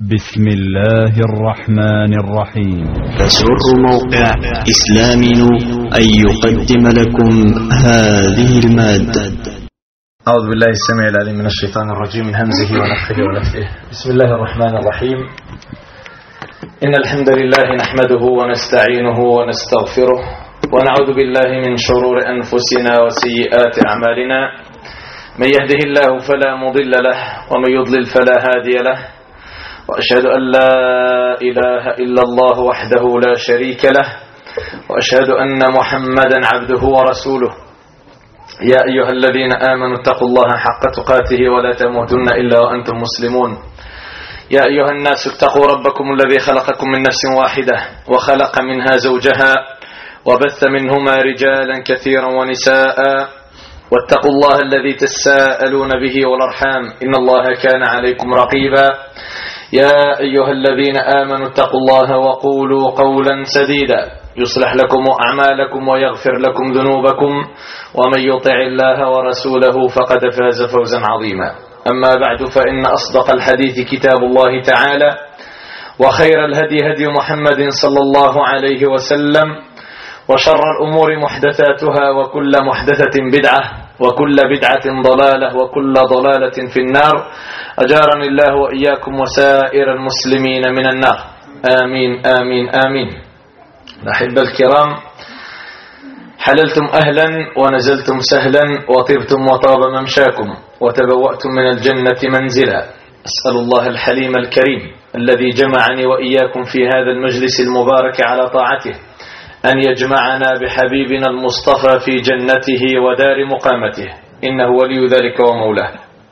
بسم الله الرحمن الرحيم. يسر موقع إسلامنا أن يقدم لكم هذه المادة. أعوذ بالله السميع العليم من الشيطان الرجيم من همزه ونفخه ونفثه. بسم الله الرحمن الرحيم. إن الحمد لله نحمده ونستعينه ونستغفره ونعوذ بالله من شرور أنفسنا وسيئات أعمالنا. من يهده الله فلا مضل له ومن يضلل فلا هادي له، وأشهد أن لا إله إلا الله وحده لا شريك له، وأشهد أن محمدا عبده ورسوله. يا أيها الذين آمنوا اتقوا الله حق تقاته ولا تموتن إلا وأنتم مسلمون. يا أيها الناس اتقوا ربكم الذي خلقكم من نفس واحدة وخلق منها زوجها وبث منهما رجالا كثيرا ونساء، واتقوا الله الذي تساءلون به والأرحام إن الله كان عليكم رقيبا. يا أيها الذين آمنوا اتقوا الله وقولوا قولا سديدا يصلح لكم أعمالكم ويغفر لكم ذنوبكم، ومن يطع الله ورسوله فقد فاز فوزا عظيما. أما بعد، فإن أصدق الحديث كتاب الله تعالى، وخير الهدي هدي محمد صلى الله عليه وسلم، وشر الأمور محدثاتها، وكل محدثة بدعة، وكل بدعة ضلالة، وكل ضلالة في النار. أجارني الله وإياكم وسائر المسلمين من النار، آمين آمين آمين. الأحبة الكرام، حللتم أهلا ونزلتم سهلا وطبتم وطاب ممشاكم وتبوأتم من الجنة منزلا. أسأل الله الحليم الكريم الذي جمعني وإياكم في هذا المجلس المبارك على طاعته أن يجمعنا بحبيبنا المصطفى في جنته ودار مقامته، إنه ولي ذلك ومولاه.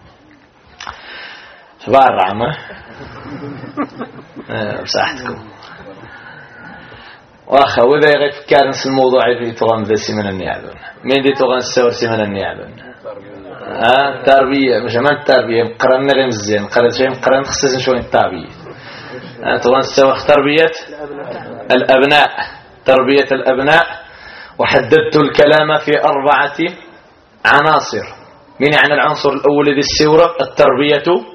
صباح الرحمة. بصحتكم. واخا وإذا يغفكار نفس الموضوع في تغن ذسي من النعبون. مين دي تغن السورسي من النعبون؟ التربية مش من التربية مقرن غير مزيان مقرن شيء مقرن خصيصا شوية التربية. تغن السور تربية الأبناء، تربية الأبناء. وحددت الكلام في 4 عناصر. من يعني العنصر الأول ذي السورة؟ التربية،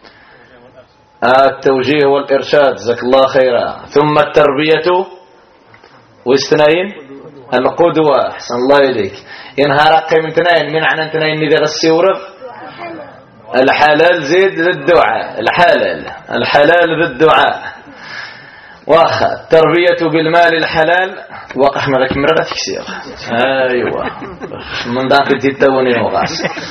التوجيه والإرشاد، جزاك الله خيرا. ثم التربية واثنين القدوة، أحسن الله إليك. ينهار قيم 2 من عنا 2 ذي السورة؟ الحلال زيد للدعاء، الحلال للدعاء. واخا التربية بالمال الحلال وقح ملك مرة تكسير. أيوة من ذاك تتوني وغاس.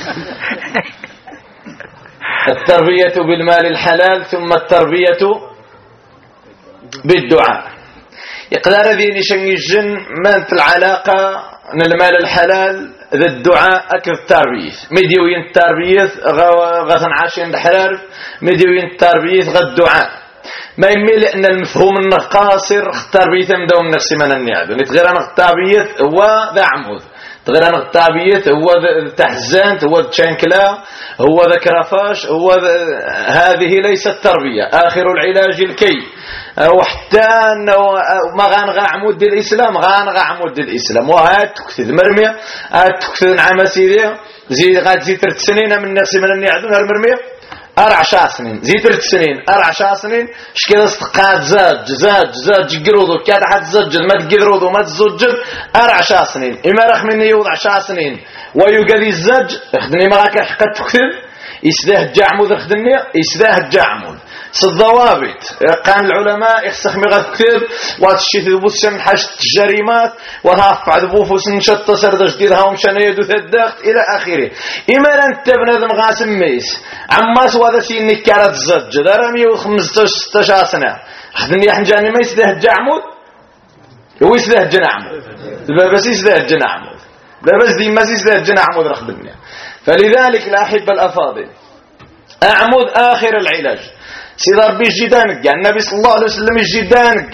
التربية بالمال الحلال، ثم التربية بالدعاء. يقدر ذي نشنجن من العلاقة من المال الحلال ذا الدعاء أكثر التربية. مديوين التربية غثن عاشين الحرار، مديوين التربية غا الدعاء. ما يميل لأن المفهوم أنه قاصر التربية مدوم نفسي من النعب. نتغير أن التربية هو ذا عمود، تغير أن التربية هو تحزانت، هو تشانكلا، هو ذا كرفاش، هو هذه ليست تربية. آخر العلاج الكي. وحتى أنه ما غانغا عمود الإسلام، غانغا عمود الإسلام. وهات تكثد مرمية، هات تكثد نعم سيدية، غاد زي 3 سنين من نفسي من النعدون هالمرمية 4 سنين، زي 3 سنين 4 سنين. شكل استقاد زاج قرودو كاد حد زجل ما تقدرودو ما تزجل 4 سنين. إما رخ مني يوضع 10 سنين ويقال الزج اخدني مراك حقا تكثر يسداه الجعمود، اخدني يسداه الجعمود. الضوابط كان العلماء يخسخ مغا كثير واتشيت بوسن حاجة الجريمات وهافع ذبوفوس نشط سرد جديدها ومشان يدو ثداخت إلى آخره. إما أنت بنادم غاسم ميس عماس وهذا سيني كارت زج دار 115 سنة خدني حنجاني ما يسده الجعمود هو يسده الجنعمود بس يسده الجنعمود بس دي ما يسده الجنعمود رخدني. فلذلك الأحبة الأفاضل أعمود آخر العلاج سيد ربي الجدانك النبي صلى الله عليه وسلم الجدانك.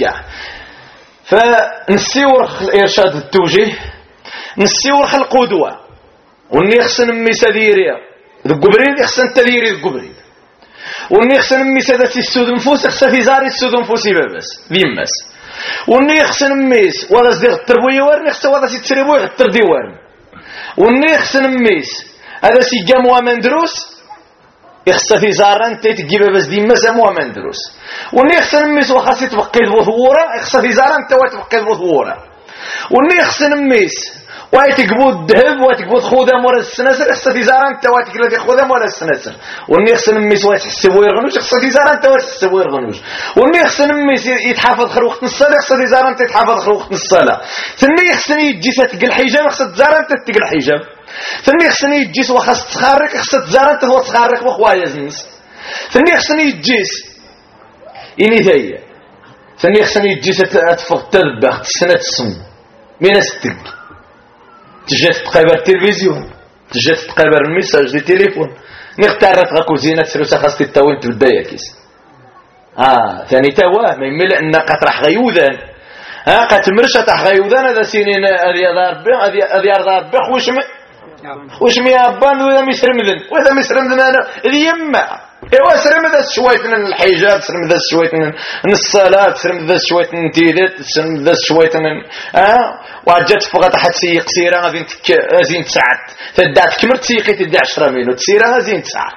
فنسيور الإرشاد التوجيه، نسيور القدوة، وني يخصن ميساديريا القبريد يخصن تديري القبريد، وني يخصن ميسادة السود نفوس يخصن في زاري السود نفوسي بس ذيمس، وني يخصن ميس ولا صديق التربوي ورن يخصن ولا سي تربوي غتر ديوارن، وني يخصن ميس هذا سي جام ومن دروس يخص في زاران تجيب بس ديما سموها مندروس وني خص نميس وخاص يتبقي بثوره يخص في زاران تا تبقي بثوره وني خص نميس ويتقبو الذهب ويتقبو خدام ورا السناسر يخص في زاران تا تقلد خدام ورا السناسر وني خص نميس ويتحسب ويرغنوش يخص في زاران تا تحسب ويرغنوش وني خص نميس يتحافظ خير وقت الصلاه يخص في زاران يتحافظ خير وقت الصلاه ثاني خصني يجي تقل الحجاب يخص زاران تقل الحجاب ثاني خصني يجيس وخاص تخارك خص تزارن تهو تخارك وخوايا زنس ثاني خصني يجيس اني ثايا ثاني خصني يجيس تفق تذبح السنه السم من استك تجي تقابل التلفزيون تجي تقابل الميساج ديال التليفون نختار غاكو زينه سلوسه خاص تتاوين تبدا ياكيس ثاني توا ما يمل ان قطرح غيوذان قتمرشه تاع غيوذان هذا سنين هذه ربي هذه ربي واش ميابان ولا مسرمدن ولا مسرمدن انا اليما ايوا سرمد شويه من الحجاب سرمد شويه من الصلاه سرمد شويه من تيدات سرمد شويه من وجات فوق تحت سي قصيره غادي زين تسعد تدات كمر تسيقي تدي 10 مينوت سيره زين تسعد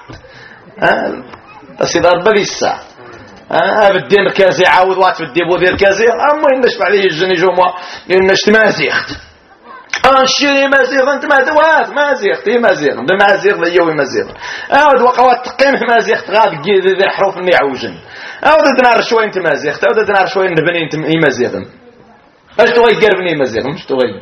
سيدي ربي الساعه بدي مركزي عاود وات بدي بودي مركزي المهم نشبع عليه الجن جوما نشت مازيخت انشري مازيغ انت ما زيغتي مازيغ بمازيغ ذيوي مازيغ عاود وقوات تقيم مازيغ غاد ذي حروف اللي عوجن عاود دنار شويه انت مازيغ عاود دنار شويه نبني انت مازيغ اش تغير بني مازيغ مش تغير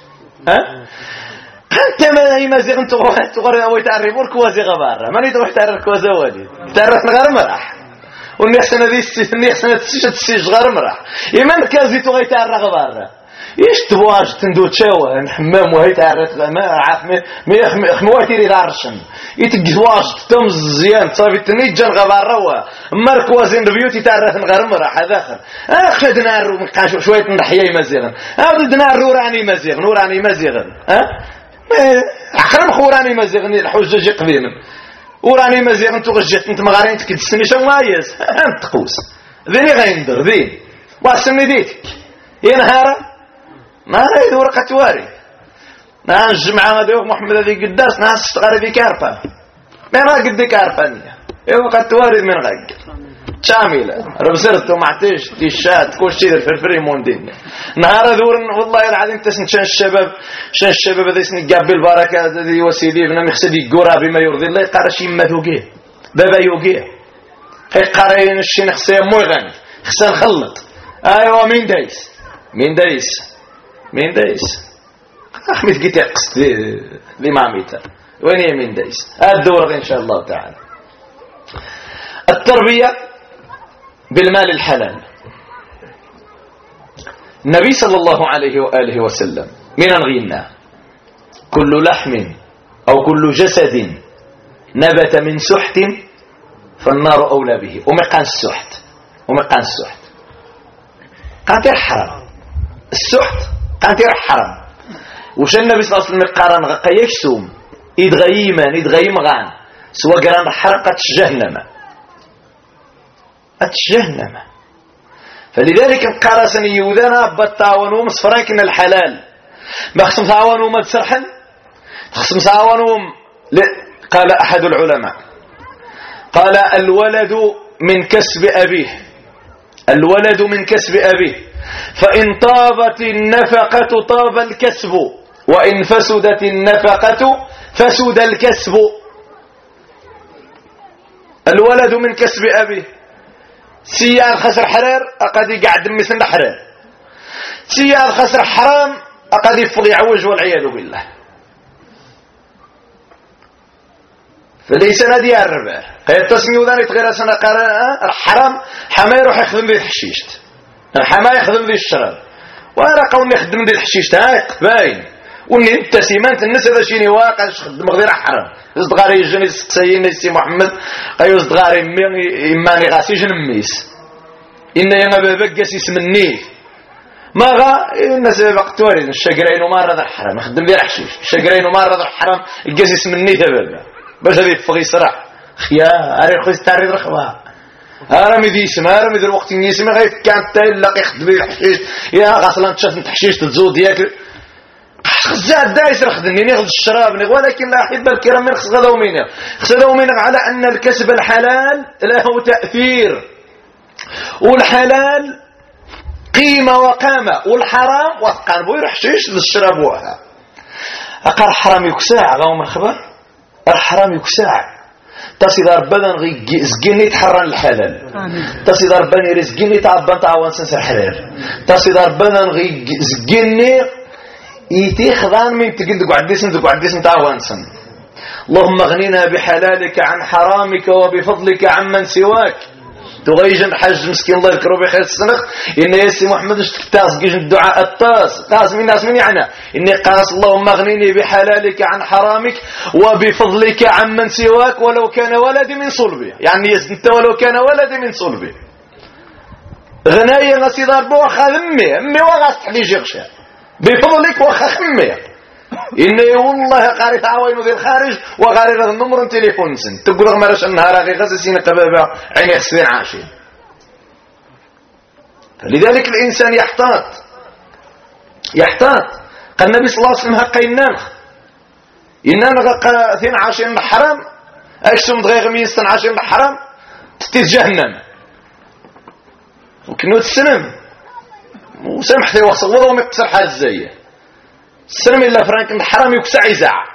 انت ما مازيغ انت تغير تعرف الكوازي غبار ماني تروح تعرف كوازا والي تعرف غير مرح والنحسن هذه النحسن تسيج غير مرح يمن كازي تغير تعرف غبار ايش تبواج تندو تشاوه نحمام وهي تعرف ما عارف ما خمواتي لي دارشن يتجواج تم زيان صافي تنيجن غبار روا مركوازين بيوتي تعرف نغرم راح هذا اخذنا الرو شويه نحيي مزيغن بدنا الروراني مزيغ نوراني مزيغن اخرم خوراني مزيغني الحجاج قديما وراني مزيغن تغجت انت مغارين تكدسني شو مايز انت تقوس ذيني غيندر ذين واسمي ديتك يا نهار ما رايد ورقة واري ناس الجمعة هذوك محمد هذي قداس ناس اشتغل ذي كارفة ما راقد ذي كارفانية ورقة واري من غاق شاملة ربزرتو معتيش تيشات كل شيء الفرفري موندين نهار ذور والله العظيم تسن شان الشباب هذا يسن قابل البركة هذي وسيدي بنا مخسد يقرا بما يرضي الله يقرا شي ما ثوقيه بابا يوقيه يقرا شي نخسي مو غني خصنا نخلط ايوا مين دايس احمد قلت قصد لي ماميتا وين هي مين دايس الدورة ان شاء الله تعالى التربية بالمال الحلال النبي صلى الله عليه وآله وسلم من غينا كل لحم أو كل جسد نبت من سحت فالنار أولى به ومقان السحت قاتل حرام السحت قاتل حرام وش النبي صلى الله عليه وسلم قارن غقيك سوم يدغيم غان سواء قران حرقت جهنم فلذلك قارسني يوذنا بالتعاونهم صفراكن الحلال ما خصم تعاونهم تسرحن خصم تعاونهم قال أحد العلماء قال الولد من كسب أبيه فإن طابت النفقة طاب الكسب وإن فسدت النفقة فسد الكسب الولد من كسب أبيه سيار خسر حرار أقد يقعد مثل الحرار سيار خسر حرام أقد يفضي عوج والعياذ بالله فليس نادي الربا قيد تسميو ذاني تغير سنة قراءة الحرام حما يروح يخدم ذي الحشيشت حما يخدم ذي الشراب وانا قولني يخدم ذي الحشيشت باين وني انت سيمانت الناس هذا شيني واقع خدم غير حرام يصدغاري يجني سقسيين سي محمد يصدغاري إماني غاسي جنميس إن يما ببقس يسمنيه ما غا الناس بقت وارد الشجرين وما رضى الحرام خدم ذي الحشيش الشجرين وما رضى الحرام القاس يسمنيه تبابا باش هذه تفغي صراح خيا اري خويا تعريض رخوا ارمي ذي اسم ارمي ذي الوقت نيسمي غير كانت تلاقي يخدم الحشيش يا غسلان تشاف الحشيش تزود ياك خزاد دايس رخدني ناخذ الشراب ولكن لا أحب الكرام من خص غدا ومينغ خص ومينغ على أن الكسب الحلال له تأثير والحلال قيمة وقامة والحرام وثقان بو يروح شيش للشراب وها أقر حرام يكساع غاو من خبر الحرام يكساع تصير ربنا غي زقني تحرن الحلال تصير ربنا رزقني تعبان تعوان سنسر حلال تصير ربنا غي زقني يتي خضان من تقعديسن تعوان سن اللهم اغننا بحلالك عن حرامك وبفضلك عمن سواك تغيجن حج مسكين الله يذكره بخير السنخ إن يسي محمد اشتكتاس جيجن الدعاء التاس قاس من ناس من يعني إني قاس اللهم اغنيني بحلالك عن حرامك وبفضلك عمن سواك ولو كان ولدي من صلبي يعني انت ولو كان ولدي من صلبي غناية نسي ضربه وخا أمي وغاست حلي جيغشا بفضلك وخا خمي إني والله قاري تعاوين ذي الخارج وقاري رغم نمر تليفون سن تقول رغم رش النهار أخي غزسين قبابة عيني خسين عاشين فلذلك الإنسان يحتاط قال النبي صلى الله عليه وسلم هكا إنان غا 22 حرام أكسم دغيغ 122 حرام تستيز جهنم وكنو تسلم وسامحتي وصل وضعهم يقصر حاجة زيه السلم إلا فرانك الحرام يكسع يزع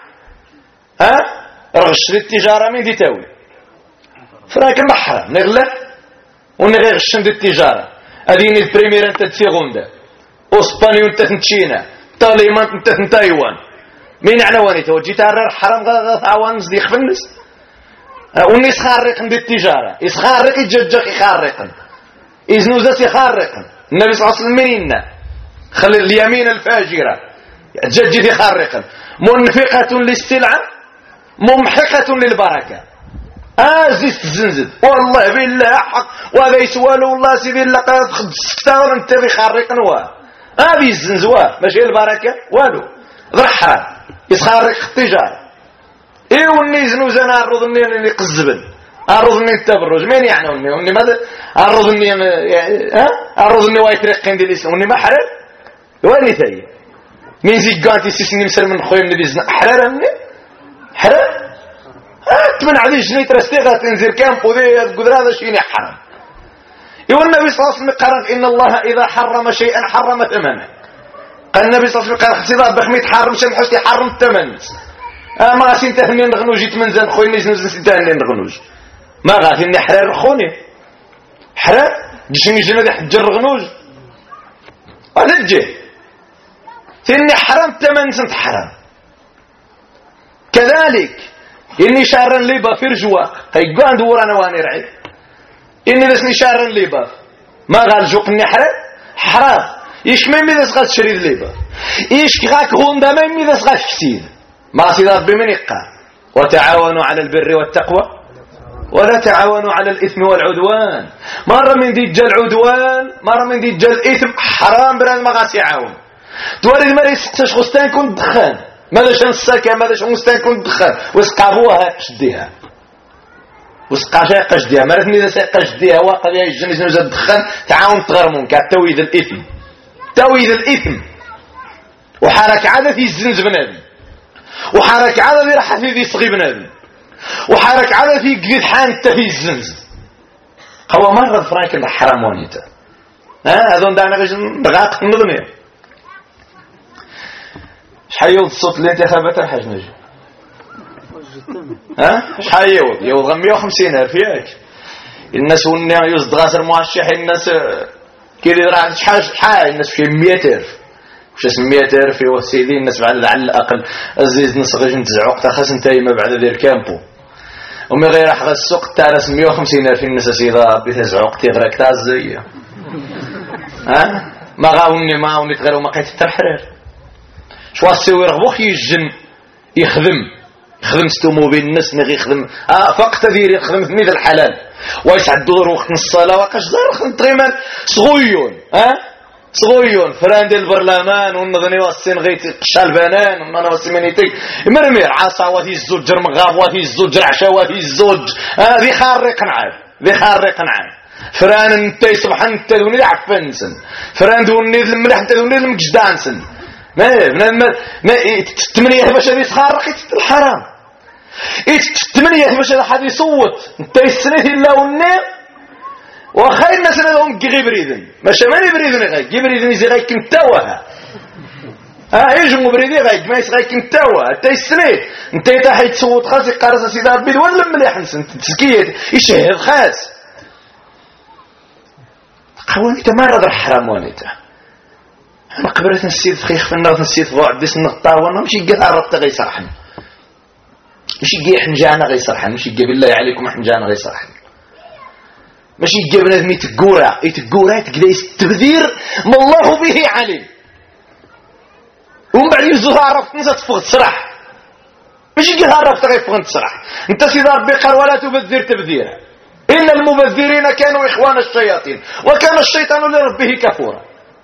رغش للتجارة من دي تاوي فرانك الحرام نغلق ونغيغشن دي التجارة أديني البريمير انت تسيغوندا أسبانيا انت تنتشينا طاليمان انت تنتايوان مين عنواني توجي تارر حرام غاث عوان مزدي خفنس وني يسخارقن دي التجارة يسخارق يججق يخارقن إذنوزاس يخارقن النبي صلى الله عليه وسلم منينا خلي اليمين الفاجرة جدد خارقا منفقة للسلعة ممحقة للبركة زيت الزنزد والله بالله حق وهذا يسوالو الله سيدي الله قد خد سكتار انت بخارقا هذه الزنزواه ماشي البركة والو ضرحان يسخارق التجارة وني زنوزان عرضني اللي قزبن عرضني التبرج مين يعني وني ماذا عرضني وايترقين دي الاسلام وني ما حرر واني ثاني مين زيقانتي سيسني مسر من خويا من بيزنا حرارة مني حرار تمنع ذي جنيت رستيغة تنزل كامبو ذي القدر هذا شيني حرام يقول النبي صلى الله عليه وسلم قرن إن الله إذا حرم شيئا حرم ثمنه قال النبي صلى الله عليه وسلم قال خصيصا بخميت حرم شن حسي حرم الثمن ما غاسين تهني نغنوج يتمنزل خويا نزنوز نسيتهني نغنوج ما غاسين حرار خوني حرار جشني جنة حجر غنوج هذا الجه إني حرام 8 سنت حرام كذلك إني شارن ليبا في رجواق هيقوان دورانا واني رعي إني دسني شارن ليبا ما قال جوق إني حرام إيش ميمي دس غاز شريد ليبا إيش غاك هوندا ميمي دس غاز كتير ما سيدات بمن يقال وتعاونوا على البر والتقوى ولا تعاونوا على الإثم والعدوان مرة من دي جل عدوان مرة من دي جل إثم حرام بران ما غاس يعاون دواري ما يسقطش خستان كنت دخان ماذا شان الساكة ماذا شان خستان كنت دخان وسقابوها قشديها وسقاشا قشديها ما رثني إذا قشديها واقع يا الجنس نوزا الدخان تعاون تغرمون كتويد الإثم تويد الإثم وحرك عادة في الزنز بنادم وحرك عادة في راح في صغي بنادم وحرك عادة في قد حانت في الزنز هو مرة فرانك الحرام وانيتا هذون دعنا غيش دقائق النظمية شحال الصوت الانتخابات الحاج نجي شحال يوض 150,000 ياك الناس ونيا يوزد غاسر مواشح الناس كيدي راه شحال الناس في 100,000 واش اسم 100,000 يا سيدي الناس على الاقل الزيز نصغج نتزعق تا خاص نتايا ما بعد دير كامبو ومي غير راح السوق تاع راس 150,000 الناس سيدي ربي تزعق تغرك تاع الزيه ما غاوني تغير وما قيت التحرير شو السوي رغبوخ يجن يخدم ستومو بين الناس ما يخدم فقط دير يخدم في ميد الحلال ويسعدوا وقت الصلاه وقاش زار خدم تقريبا صغيون فران ديال البرلمان ونظني واسين غيت قشال بنان ونانا واسمينيتي مرمير عصا وهي الزوج مغاب وهي الزوج رعشه وهي الزوج ذي خارق نعام فران انت سبحان انت دوني عفنسن فران دوني الملح انت دوني المجدانسن ما التمنيه باش غادي يتخرق الحرام، التمنيه باش غادي يصوت انت يسنيت الا والنير واخا الناس لهم كي بريدن ماشي ماني بريدن غير بريدن يزي غير كنتاوها يجمو بريدي غير ما يسغي كنتاوها حتى يسنيت انت تاحي تصوت خاص يقارص سيدي ربي ولا مليح نسن تزكيه يشهد خاص قواني تمارض الحرام وانيتا انا قبرت السيد خيخ فينا السيد فوق ديس النقطاوه ماشي كاع عرفت غيصرحن ماشي كاع حنجانا غيصرحن ماشي كاع بالله عليكم حنجانا غيصرحن ماشي كاع بنادم يتقورا تقدا يستبذير ما الله به عليم ومن بعد يزوها عرفت انت تفوق تصرح ماشي كاع عرفت غيفوق تصرح انت سيدي ربي قال ولا تبذر تبذيرا ان المبذرين كانوا اخوان الشياطين وكان الشيطان لربه كفورا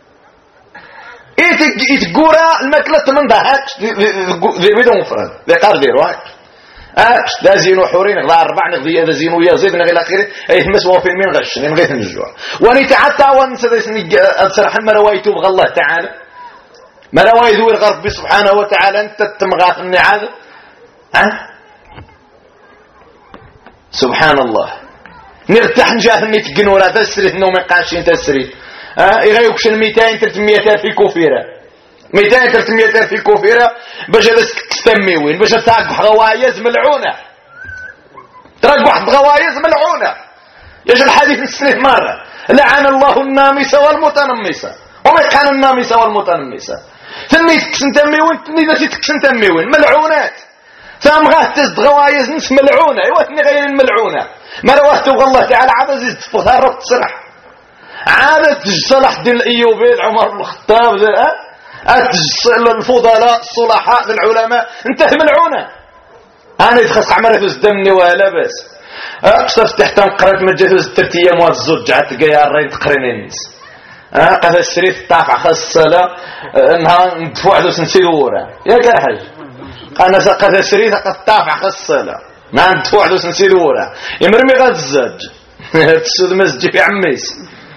يتقورا الماكله من ضحك بدون مفرد لقار ديروا لا زينو حورين غلا اربع نغدي هذا زينو يزيد نغي الاخير اي مسوا في من غش نغي نجوا وني تعطى ونسدسني اصرح ما روايته بغى الله تعالى ما رواي ذو ربي سبحانه وتعالى انت تمغاث النعاد سبحان الله نرتاح نجاه نتقنورا تسري انه ما يقاشين تسري يغيوكش 200 300 في كوفيره 200 300 في كوفيره باش تستميوين باش تاقح غوايز ملعونه ترقح غوايز ملعونه يجي الحديث السنه مره لعن الله النامسه والمتنمسه وما كان النامسه والمتنمسه ثمي تكسنتميوين ثمي تكسنتميوين ملعونات ثم غاه تزد غوايز نس ملعونه ايوا غير الملعونه ما رواه الله تعالى عاد زيد تفوتها رفض تصرح عادت صلاح الدين الايوبي عمر بن الخطاب الفضلاء الصلحاء العلماء انت ملعونه انا يتخص عمري في الدمني ولا بس افتح قرات مجلس 3 ايام والزوج عاد تلقى الرين تقرينين قف السريت طافع خاص الصلاه نهار ندفع له سنسيوره يا كرحج انا سقف السريت قد طافع خاص الصلاه ما ندفع له سنسيوره يمرمي غاد الزوج تسود مسجد يا عميس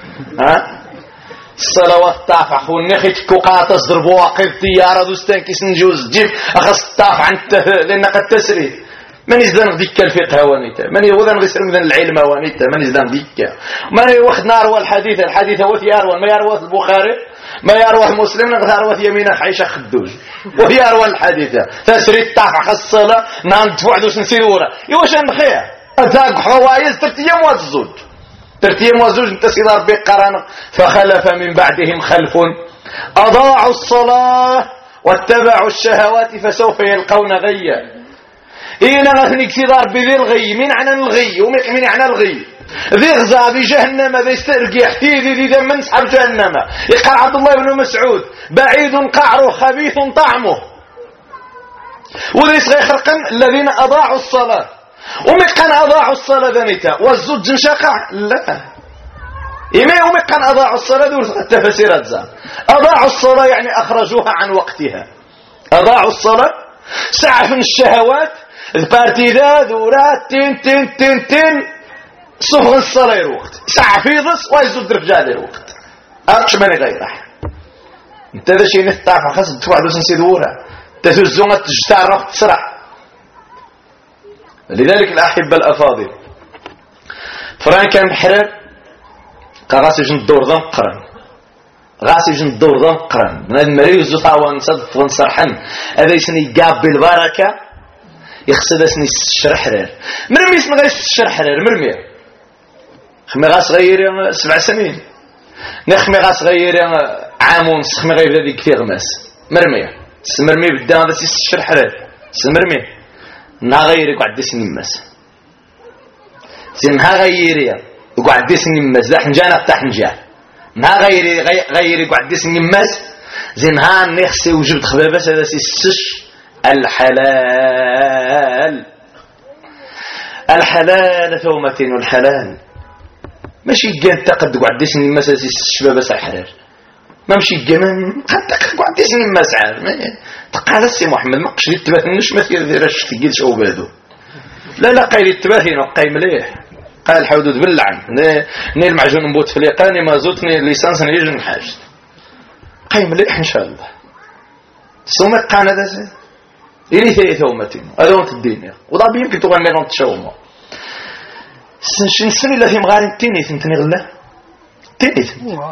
الصلوات طافع خوني خيت كوقاطس ضربوا واقف طياره دوستان كيس نجوز جيب اخص طافع انت لان قد تسري من يزدان ديك الفقه وانيتا من يوضن غير من العلم وانيتا من يزدان ديك ما واخدنا روى الحديث هو يروى ما يروى البخاري ما يروى مسلم يروى يمين حيشه خدوج ويروى الحديث تسري طافع خص الصلاه نان توعدوا نسيروره واش نخيا اتاك حوايز 3 ايام والزوج 3 ايام وزوج انت سيدي ربي قرن فخلف من بعدهم خلف اضاعوا الصلاه واتبعوا الشهوات فسوف يلقون غيا اين غثني سيدي ربي ذي الغي من عنا الغي ومن عنا الغي ذي غزا ذي جهنم ذي استرقي احتيذي ذي ذي من سحب جهنم يقال عبد الله بن مسعود بعيد قعره خبيث طعمه وذي صغير خرقا الذين اضاعوا الصلاه ومي كان اضاعوا الصلاه ذنيتا والزوج انشقع لا إما ومي كان اضاعوا الصلاه دول التفاسيرات زاد اضاعوا الصلاه يعني اخرجوها عن وقتها اضاعوا الصلاه ساعه من الشهوات البارتيدا دورات تين صفغ الصلاه الوقت ساعه في ضص ويزود رجال الوقت اكش ماني غيره انت ذا شيء نفتح خاص توعدوا سنسيدورها تزوجوا تجتار تسرع. لذلك الأحبة الأفاضل فران كان بحرار غاسي جن الدور ذا مقرن غاسي جن الدور ذا مقرن من هذا المريض زوطا ونصدف ونصرحن هذا يسني قاب بالبركة يخصد اسني الشرح حرار مرمي اسمه غير الشرح حرار مرمي خمي غاس غير 7 سنين نخمي غاس غير عام ونص خمي غير ذي كثير غماس مرمي سمرمي بالدان هذا الشرح حرار سمرمي نها غيري قعد سنين ماس نها غيري قعد سنين ماس ذا حنجانا بتاع حنجان نها غيري قعد سنين ماس زينها نخسي وجبت خبابس هذا السش الحلال ثومتين والحلال ماشي كان تقد قعد سنين ماس هذا الشبابس الحلال ما مشي الجمال قد قعد سنين ماس عارف قال السي محمد ما قش لي تباثنش ما تيديرش تقيل شوبادو لا قايل التباثين وقاي مليح قال حدود باللعن ني المعجون نبوت في ليقاني ما زوتني ليسانس نيجي نحاج قاي مليح ان شاء الله سومي قانا ذا إلي ثي ثومتين هذا هو الدين وضابي يمكن تغني لهم تشاومه سنسن إلا في مغارين تينيث انتني غلا تينيث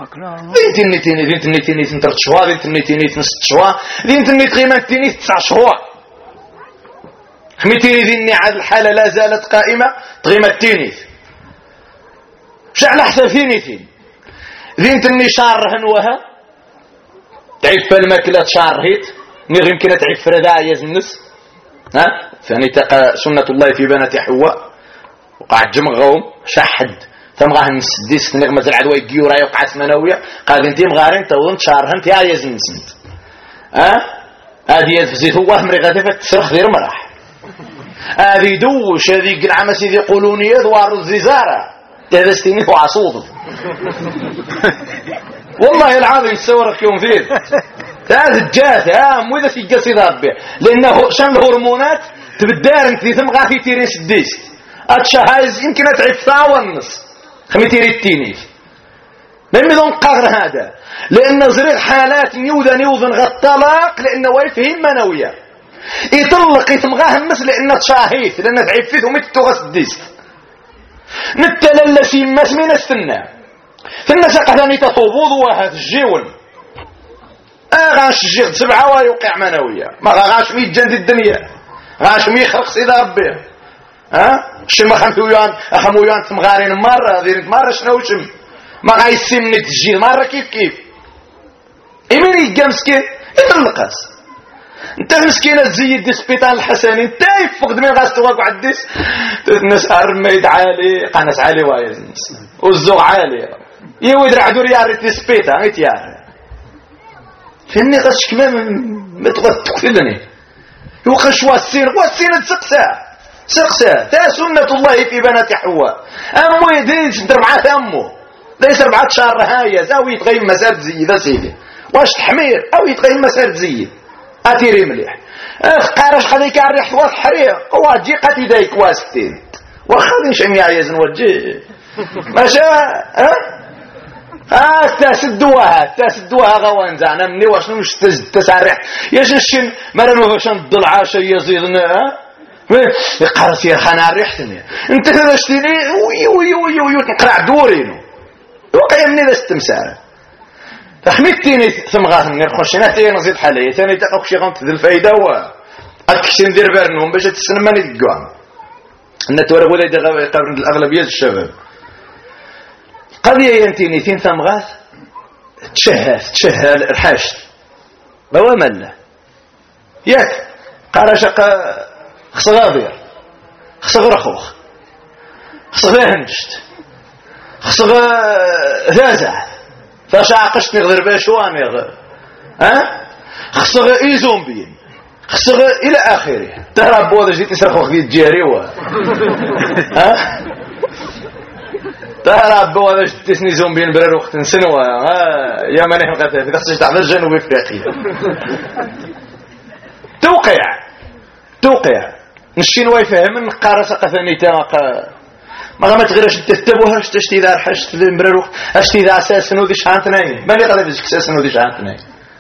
تينيث نترت شوا تينيث نست شوا تينيث غيمان تينيث 9 شهور خميتيني ذني على الحالة لا زالت قائمة تغيم التينيث شعل حتى فينيثين ذين تني شارهن وها تعيف الماكلة شارهيت نغ يمكن تعيف فرداء يزنس ها فاني تقى سنة الله في بنات حواء وقع جمغهم شحد ثم غاه نسديس نغ مازال عدوى يجيو راي وقع سمنوية قال انتي مغارين تظن شارهن تيا يزنسنت ها هذه يزفزيت هو همري غادفة تسرخ ذي مرح هذه دوش هذه قلعة مسيد يقولون يذوار الزيزارة هذا استينيث وعصوض والله العظيم يتصورك يوم فيه هذا الجاث مو في الجسد ربي لانه شان الهرمونات تبدار انت ثم غافي تيرين سديست اتشهايز يمكن تعب ثاوى النص خمي تيري التينيث لم يظن قهر هذا لان زريق حالات نيوذن غطلاق لانه ويفهم منوية يطلق يتمغاه النص لانه تشاهيث لانه تعب فيه ومتو غسديست نتللسي ماس من السنة فالناس قداني تطوبوض واحد الجيون غاش الجيغ 7 ويوقع منوية ما غاش مي جند الدنيا غاش مي خلق سيدة ربي شما خمويان تمغارين مرة ذيرت مرة شنوشم ما غايسي من الجيل مرة كيف إمين يجا مسكين يطلقاس انت مسكينة زي دي سبيطان الحسني انت يفقد من غاس تواقع عديس الناس أرميد عالي قناس عالي وايزنس والزوغ عالي يويد رعدور ياري دي سبيطان يتياري فإني غاش كمان ما تغاد تقفلني يوقش واسين سقسا تا سنة الله في بنات حواء أمو يدينش ندر معاه أمو ليس 4 شهر هاية زاوي يتغير مسار زي ذا سيدي واش تحمير أو يتغير مسار زي أتيري مليح قارش خليك الريح واس حريق واجي قتي دايك واستين وخليش عمي يزن وجه ماشا تسدوها غوان زعنا مني واش نمش تسرح يشن مرنو فاش الضلعه شي يزيدنا قرص يا خنا ريحتني انت شتيني وي نقرع دورينو وقع مني ذا استمسار فخميتيني ثم غاثني نخشنا تي نزيد حالي ثاني تاخذ شي غنت ذي الفايده اكشي ندير برنهم باش تسنمني الكوع ان تورغ وليد قبل الاغلبيه الشباب قضيه ينتيني ثين ثم غاث تشهى الحاشد بوا مله ياك قرشق خصغابير خصغرخوخ خصغهنشت خصغ ذازع فاش عقشتني غير باشواني غير خصغ ايزومبين خصغ الى اخره تهرب بوضع جيت يسرخوخ دي الجيري تهرب بوضع جيت تسني زومبين برر وقت سنوة يا منيح القتال تخصش تعمل الجنوب افريقيا توقع نشين ويفهم نقارس قثني تاق ما تغيرش تتبوها تشتي ذا حشت ذي مبرروخ اشتي ذا اساس نو ذي شحانتناي ماني قادر ديك اساس نو ذي شحانتناي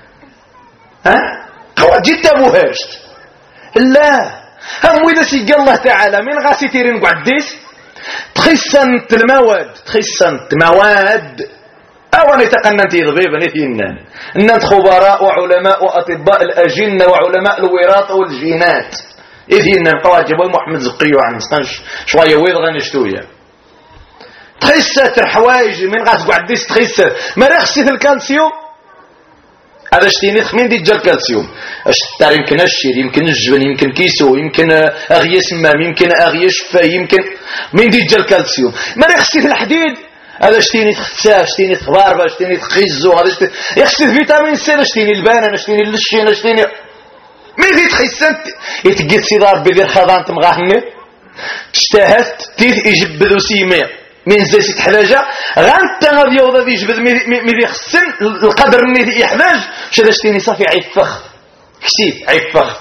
قوا جيت تبوهاشت لا هم اذا سي الله تعالى من غاسي تيرين قعديس تخسنت المواد او نتقننت ضبيبا نثينان ان خبراء وعلماء واطباء الاجنه وعلماء الوراثه والجينات إذن القواجب محمد زقيو عن مستنش شوية ويض غنشتوية تخيست الحوايج من غاس قعديس تخيست ما رخصت الكالسيوم هذا اشتيني خمين دي جا الكالسيوم اشتار يمكن الشير يمكن الجبن يمكن كيسو يمكن اغيى سمام يمكن اغيى شفاي يمكن من دي جا الكالسيوم ما رخصت الحديد هذا اشتيني تخساف اشتيني تخباربة اشتيني تخيزو هذا اشتيني يخصت فيتامين سي اشتيني البانان اشتيني اللشين اشتيني ميدي تخيسنت يتقيت سيدة ربي ذي الخضان تمغاهني تشتهت تيث يجب بذو سيمير من زي سيت حلاجة غانت غادي يوضا ذي يجبد ميدي خسن القدر ميدي يحلاج شذا اشتيني صافي عيفخ كسيت عيفخ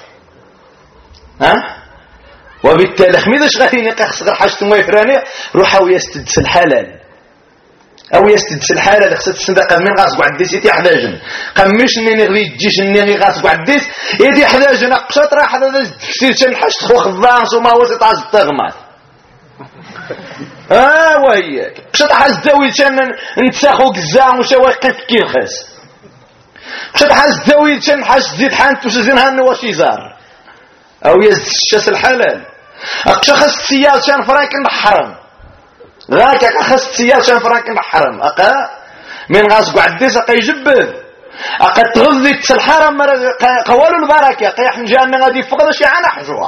وبالتالي خميداش غادي نقاخس غير حاجة مويفراني روحاو يستدس الحلال او يستدس الحاله اللي خصها تسند من غاس قعديس يتي حداجن قميش ني غادي تجيش ني غاس قعديس يتي حداجن قشط راه حدا تفسير تنحش تخو خضانس وما هو تاع الطغمات وهي قشط حاز داوي تن نتساخو كزا وشا واقف كي الخاس قشط حاز داوي تن حاج زيد حانت وش زينها واش يزار او يزشاس الحلال اقشا خاص سيال شان فرانك محرم غاك خاص سيال شان فرانك محرم اقا من غاس قعديس اقا يجبد اقا تغذي الحرم قوالو البركه قيح نجانا غادي يفقد شي عنا حجوه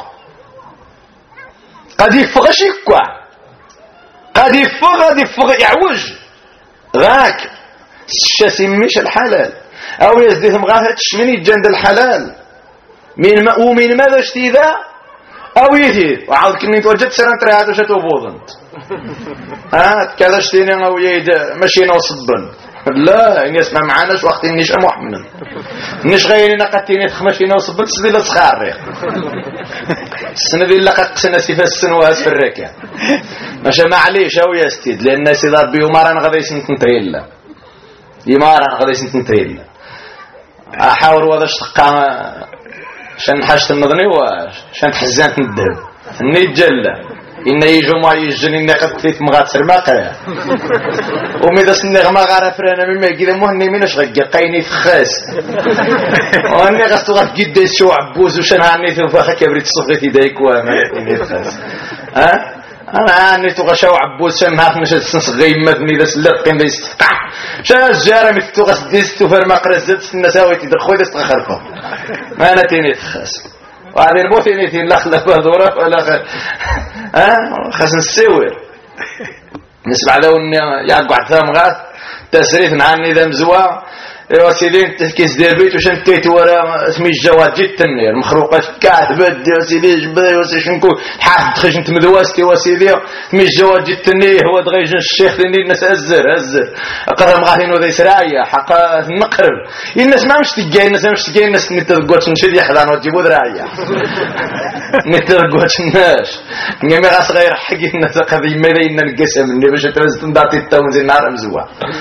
غادي يفقد شي كوا غادي يفقد يعوج غاك الشاسي مش الحلال او يزديهم غاها تشمني جند الحلال من ومن ماذا اشتي او يثير وعاود كني توجدت سرنتري هذا شتو بوضنت كذا اشتيني او يد مشينا وصبن لا اني اسمع معاناش وقت انيش محمد نيش غيرنا قتيني تخمشينا وصبن سدي لا صخار السنه دي لقد سنسي في السنوات في الركع ماشي معليش او يستيد لان سي ربي ومران غادي يسنتريلا يمارا غادي يسنتريلا احاول وهذا شقا شان حاجة النظني واش شان تحزانت الذهب اني تجلى ان يجوا ما يجني اني قد تيت مغات سرماقه وميدا سنغما غاره فرانا مما كذا مهني مناش غقيني في خاس واني غاستو غقد شو عبوز وشان هاني في فخا كبريت صفيتي دايك واني في خاس انا اني تغشاو عبوز شان ما فناش تنصغي مدني ذا سلقين ذا يستقع شان الجاره مثل غسديس تفر ما قرزت النساوي تدخل تستخرفوا ما انا تيني خاص وهذه الموتيني تين لا خلف ظروف ولا خاص نسوي نسمع لو يقعد ثام غاث تسريت نعني ذا مزوا ايوا سيدي انت كيس ديال البيت واش انت ورا اسمي الجواد جدا المخروقات كاتبه يا سيدي جبدي واش نكون حافظ تخرج انت مدواستي وسيدي اسمي الجواد جدا هو دغيجن الشيخ اللي الناس ازر قرر مغاثين وذي سرايا حق نقرب الناس ما مش تجي الناس مش تجي الناس نترقوت نشد يحضن وتجيبوا درايا نترقوت الناس نمي غا صغير حقي الناس قضيه مالين نقسم اللي باش ترزت ندارتي التونزي النهار مزوا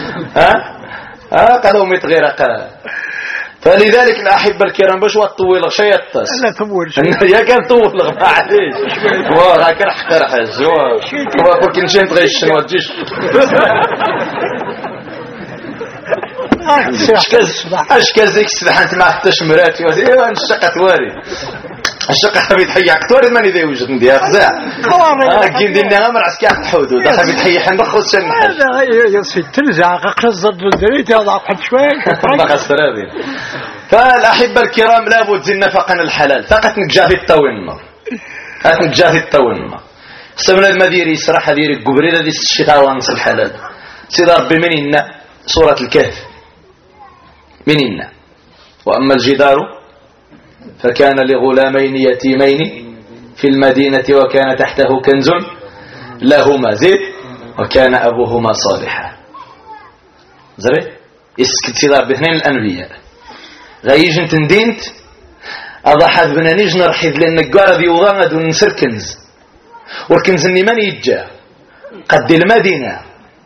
قالوا ميت غير قال فلذلك الأحبة الكرام باش وطول شيء يطس لا طول يا كان طول معليش واه راك رح هو كل شيء تغيش شنو تجيش اش كازيك سبحانت مع التشمرات ايوا نشقت واري الشقه حبيت حياك تورد ماني ذي وجد ندير خزاع كي ندير غير عسكر الحدود حبيت حي ندخل شن لا يا سيدي ترجع قصد الدريت يضع حد شويه بقى هذه فالاحبه الكرام لابد نفقا الحلال فقط نجا في التوين فقط نجا في التوين سمنا المديري صراحه دير الجبريله دي الشتاء ونص الحلال سيدي ربي منين سوره الكهف منين واما الجدار فكان لغلامين يتيمين في المدينة وكان تحته كنز لهما زيد وكان أبوهما صالحا زري اسكت سيدار باثنين الأنبياء غايجن تندينت أضحت بنانيج نرحيد لأن الجارة دي وغامد ونسر كنز والكنز اللي من يجا قد المدينة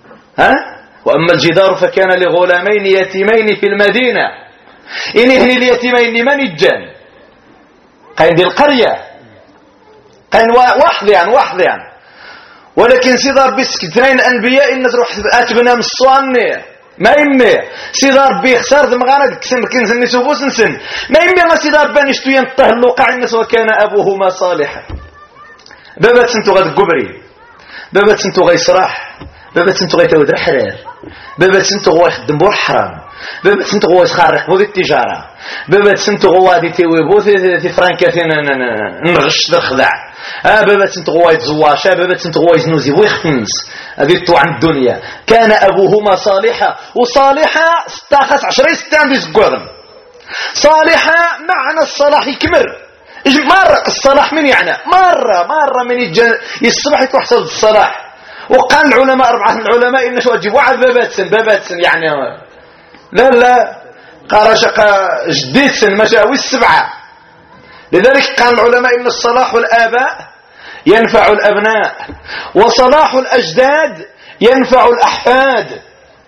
وأما الجدار فكان لغلامين يتيمين في المدينة إن هني اليتيمين من يجان قاين دي القرية قاين واحد يعني ولكن سيدي ربي سكترين الأنبياء إن تروح أتبنا من الصواني ما يمي سيدي ربي خسار دمغانا كنز النسوبوس نسن ما يمي ما سيدي ربي نشتو ينطه اللوقع الناس وكان أبوهما صالحا بابات سنتو غاد قبري بابات سنتو غي صراح بابات سنتو غي تود حرار بابات سنتو غوا يخدم بور حرام بابات سنتو غوا يخارق بوذي التجارة بابات سنتو غوا دي تيوي بوذي في فرانكاتين نغش ذا خدع بابات سنتو غوا يتزواشا بابات سنتو غوا يزنوزي ويختنس هذه تو عن الدنيا كان أبوهما صالحا وصالحا ستاخس 10 ستان بيزقوذن صالحا معنى الصلاح يكمر مرة الصلاح من يعني مرة من يصبح يتوحصل الصلاح وقال العلماء 4 العلماء إن شو أجيب واحد بابات سن يعني لا قارشق جديد سن مشاوي 7 لذلك قال العلماء إن الصلاح الآباء ينفع الأبناء وصلاح الأجداد ينفع الأحفاد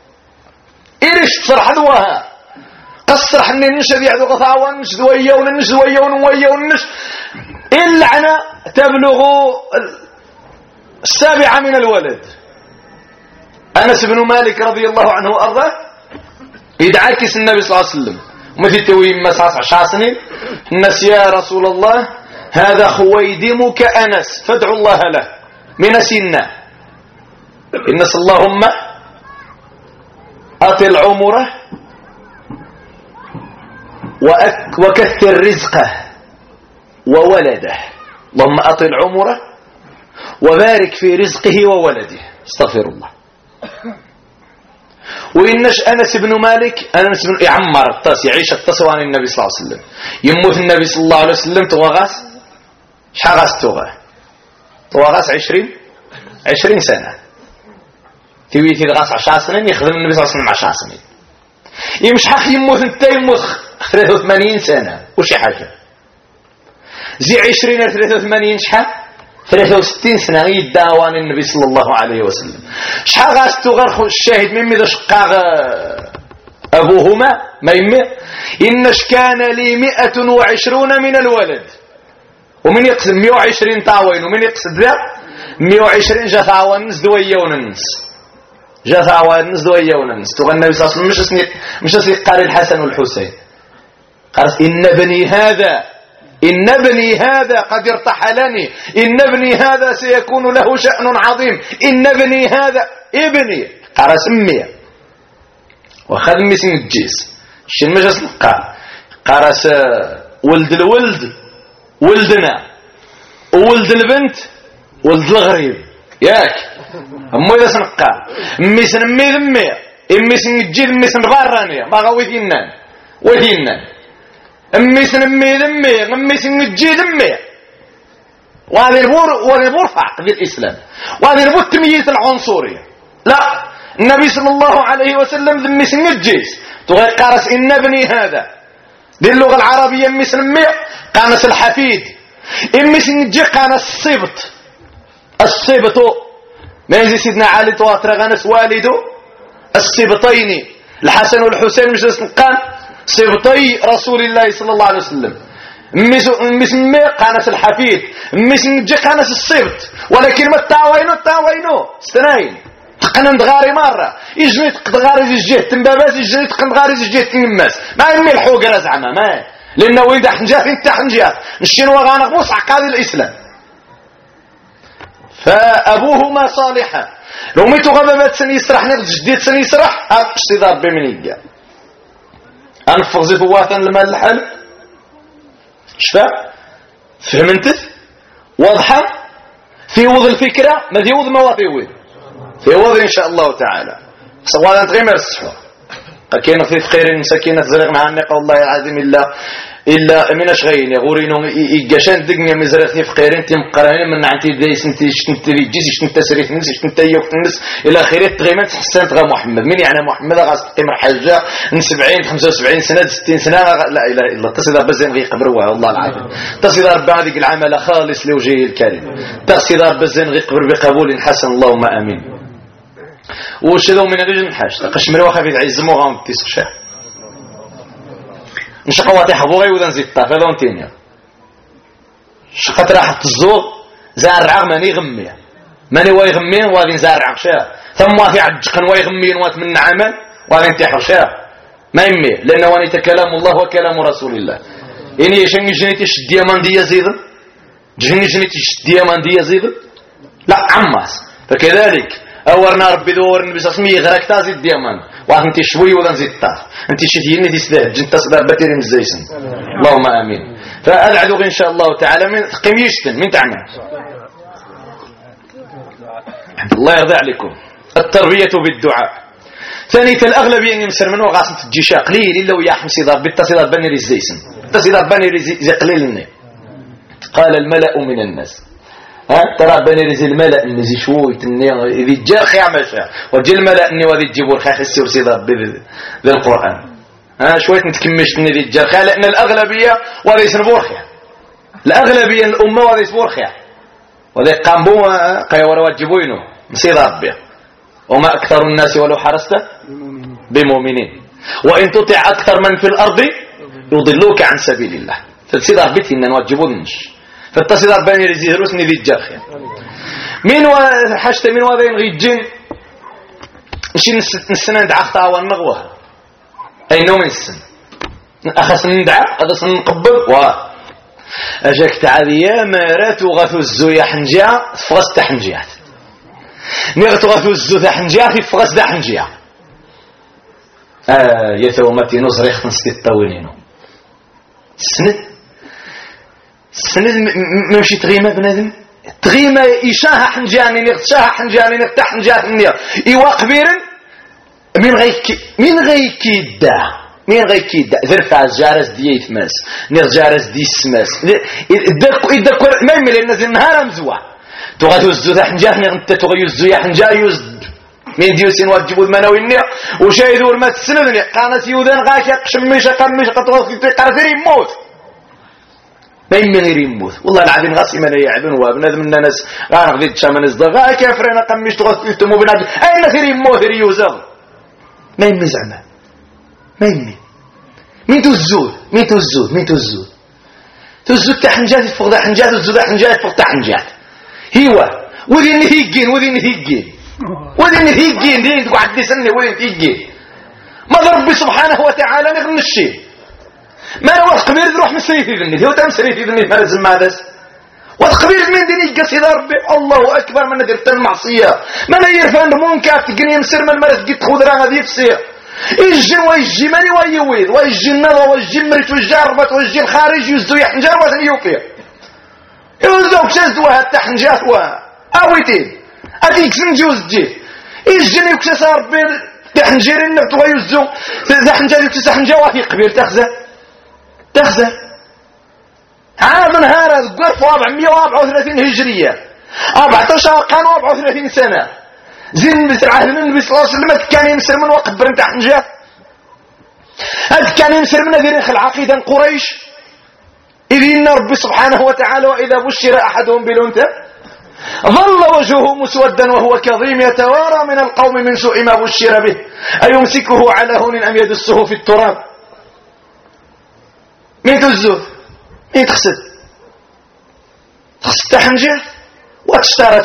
تصرح دوها قصر حني نشد يعدو قطاوان نشد ويا وننشد ويا وننش اللعنة تبلغ 7 من الولد. أنس بن مالك رضي الله عنه وأرضاه يدعاكس النبي صلى الله عليه وسلم مثل تويم مساس 10 سنين الناس يا رسول الله هذا خويدمك أنس فادعوا الله له من سنة الناس اللهم أطل عمره وكثر رزقه وولده. اللهم أطل عمره وبارك في رزقه وولده. استغفر الله. وإنش أنس بن مالك أنس بن يعمر الطاس يعيش الطاس عن النبي صلى الله عليه وسلم يموت النبي صلى الله عليه وسلم تغاس شغاس تغاس 20 سنة تويتي الغاس 10 سنين يخدم النبي صلى الله عليه وسلم 10 سنين يمش حق يموت انت يموت 83 سنة وشي حاجة زي 20 83 شحال 63 سنة يداوان النبي صلى الله عليه وسلم. شحال غاستو غير الشاهد من ماذا شقاغ أبوهما ما يمي إنش كان لي 120 من الولد ومن يقصد 120 طاوين ومن يقصد ذا 120 جا ثاوان نس دوية وننس جا ثاوان نس دوية وننس تغنى النبي صلى الله عليه وسلم مش اسمي قال الحسن والحسين قال إن ابني هذا قد ارتحلني إن ابني هذا سيكون له شأن عظيم إن ابني هذا ابني قال سميه وخذ مسم الجيس شن مجلس قال ولد الولد ولدنا وولد البنت ولد الغريب ياك أمو إذا سنقال أمي سنمي ذمي أمي سنجي ذمي سنباراني ما غوثينان وثينان أمي سنمي ذمي أمي سنجي ذمي وهذا البور فرق في الإسلام وهذا البور التمييز العنصري لا النبي صلى الله عليه وسلم ذمي سنجيس تغير قارس إن ابني هذا دي اللغة العربية أمي سنمي قانس الحفيد أمي سنجي قانس الصبط ما يزي سيدنا علي تواترغانس والده الصبطين الحسن والحسين مش نقال صبطي رسول الله صلى الله عليه وسلم مسمى قانس الحفيد مسمى قانس الصبط ولكن ما التعوينو سنين تقنن دغاري مرة يجني تقدغاري الجهة تنباباس يجني تقدغاري الجهة تنماس ما يمي الحوقرة زعما ما لأنه وين حنجاه انت حنجاه نشينوا غانغموس عقاد الإسلام فأبوهما صالحا لو ميتو غبابات سن يسرح نقد جديد سن يسرح اشتضار بمنيقى أنفغزي فواتا لما الحل شفا فهمنت واضحة في وضع الفكرة ما في وضع ما في وضع إن شاء الله تعالى سواء أنت غير مرسحوا كاين في خير سكينة زرق مع النقى والله العظيم إلا من أشغين يغورينو إيقاشان دقني مزرق في فقيرين تمقرانين من عنتي دايس انتي شتنتي جيزي شتنتي سريف نس شتنتي يوك النس إلى خيرات تغيمان تحسن تغى محمد من يعني محمد غاس تقيم حاجة من 70 75 سنة 60 سنة لا إله إلا الله تصيد بزين غي قبروها والله العظيم تصيد ربي هذيك العمل خالص لوجهه الكريم تصيد بزين غي قبر بقبول حسن اللهم آمين وشذو من غير الحاج تقشمر وخفيت عزمو غام تيسخشاه مش قواتي حبوغي وذا نزيد طاف هذا ونتينيا شقت راحت الزوغ زارع ماني غمي ماني واي غمين وغادي نزارع شاه ثم وافي عجقن واي غمين وات من عمل وغادي نتيحر شاه ما يمي لأنه وانيت كلام الله وكلام رسول الله إني يشني جنيتي الديامان دي يزيد جنيتي الديامان دي يزيد لا عماس فكذلك أورنا ربي دور النبي صلى الله عليه وسلم يغرق تازي الديامان واحد انت شوي ولا نزيد طاف انت شتيني تسداد جنت تصدر بتري مزيسن اللهم امين فالعدو ان شاء الله تعالى من قميشتن من تعمل الله يرضى عليكم التربيه بالدعاء ثاني الاغلبيه ان يمسر منه غاصه الجيشه قليل الا ويا حمصي ضرب بالتصيدات بني رزيسن تصيدات بني رزي قليل قال الملأ من الناس ترى بني رزي الملأ اللي شوي تني ذي جاء خيام شاء وجل الملأ اني وذي تجيبوا الخيخ السير سيدار بالقرآن شوية نتكمش اني ذي جاء خيام لأن الأغلبية وذي سنبورخيا الأغلبية الأمة وذي سبورخيا وذي قامبوا قيورا وجبوينه مسيدار بيه وما أكثر الناس ولو حرست بمؤمنين وإن تطع أكثر من في الأرض يضلوك عن سبيل الله فالسيدة ربيتي إننا نوجبونش فالتصيدة رباني رزيهروسني ذي الجرخية من حشت من وذين غيجين نشي نسنا ندعى أخطاء والنغوة أي نوع من السن أخص ندعى أخص نقبل أجاك تعالي يا مارات وغثو الزوية حنجيا فغس تحنجيات نغت غثو الزوية حنجيا في فغس تحنجيا يثومتي نصري خنستي الطاولينو السند ماشي تغيمة بنادم تغيمة إشاها حنجاني نغتشاها حنجاني نغتح حنجاني إيوا قبيرا من غيكي دا ذرفع جارس دي يتماس نغ جارس دي السماس إذا ما يملي الناس النهار مزوع تغادو الزوذة حنجاه نغنت تغيو الزوية حنجاه يوزد من ديوسين واجبود مناويني وشايدور ما تسندني قانت يودان غاكي قشميشة قميشة قطوة في قرثير يموت ما يمغير يموت والله العظيم غاسي من يعبن وابناد من الناس غانا غديت شامان ازدغا كافرين قميش تغثيتم وبناد اين ثير يموت يوزغ ما يمي زعما ما يمي مين توزود توزود تحنجات فوق ذا حنجات وزود حنجات فوق تحنجات هيوا وذي نثيقين دين تقعد تسني وذي نثيقين ما ربي سبحانه وتعالى نغن الشيء ما هو قبير تروح مسري في ذني هو تمسري في ذني مرز مادس وقبير من ديني قصيد ربي الله اكبر من درت المعصيه ما لا يرفع المنكر تقني مسر من المرز قد خضره هذه فسير يجي ويجي ماني ويويد ويجي النظر ويجي مرت والجربت ويجي الخارج يزدو يحنجر ويوقع يوزدو كشزدوها التحنجات اويتين اديك سنجوز جي يجي يكسس ربي تحنجيرين نبتو يوزدو تحنجر يكسحنجا وفي قبير تخزى عام نهار القرف 434 هجرية 14 قان 34 سنة زين بسرعة النبي صلى الله عليه وسلم كان يمسر من وقت برنت حنجة هذا كان يمسر من ذي العقيدة قريش إذ إن ربي سبحانه وتعالى وإذا بشر أحدهم بالأنثى ظل وجهه مسودا وهو كظيم يتوارى من القوم من سوء ما بشر به أيمسكه على هون أم يدسه في التراب مين تزوث مين تخسد تحنجة وتشترى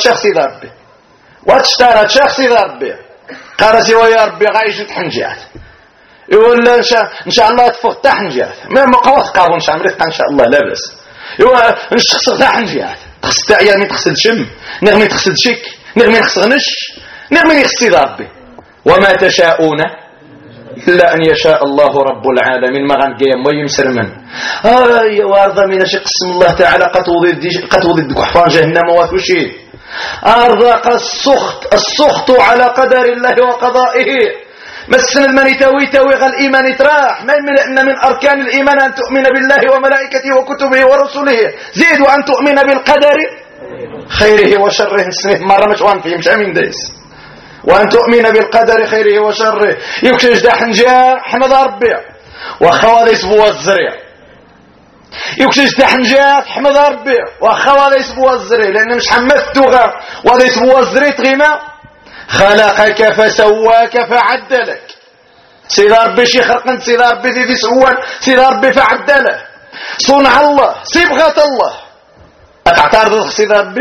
شخصي ضربي قال سوى يا ربي غايش تحنجات يقول لا ان شاء الله تفوت تحنجات ما قوات قابل ان شاء الله لا بس يقول الشخص تحنجات تخسد عيامي تخسد شم نغمي تخسد شك نغمي نخسغنش نغمي يخسي ضربي وما تشاءون إلا أن يشاء الله رب العالمين ما غنقيم ويمسر من يا وارضى من شق اسم الله تعالى قتوضي كحفان جهنم وثشي أرضى السخط على قدر الله وقضائه مسن المن توي الإيمان تراح ما أن من أركان الإيمان أن تؤمن بالله وملائكته وكتبه ورسله زيد وأن تؤمن بالقدر خيره وشره سنه مرة مشوان فيه مش أمين ديس وأن تؤمن بالقدر خيره وشره يكشج ده حنجا حمد ربي وخوالي يسبوا الزريع يكشج ده حنجا حمد ربي وخوالي يسبوا الزريع لأن مش حمدتوها وهذا يسبوا الزريع تغيما خلقك فسواك فعدلك سيد ربي شي خلقنت سيد ربي ذي سوان سيد ربي فعدله صنع الله صبغة الله أتعترض سيد ربي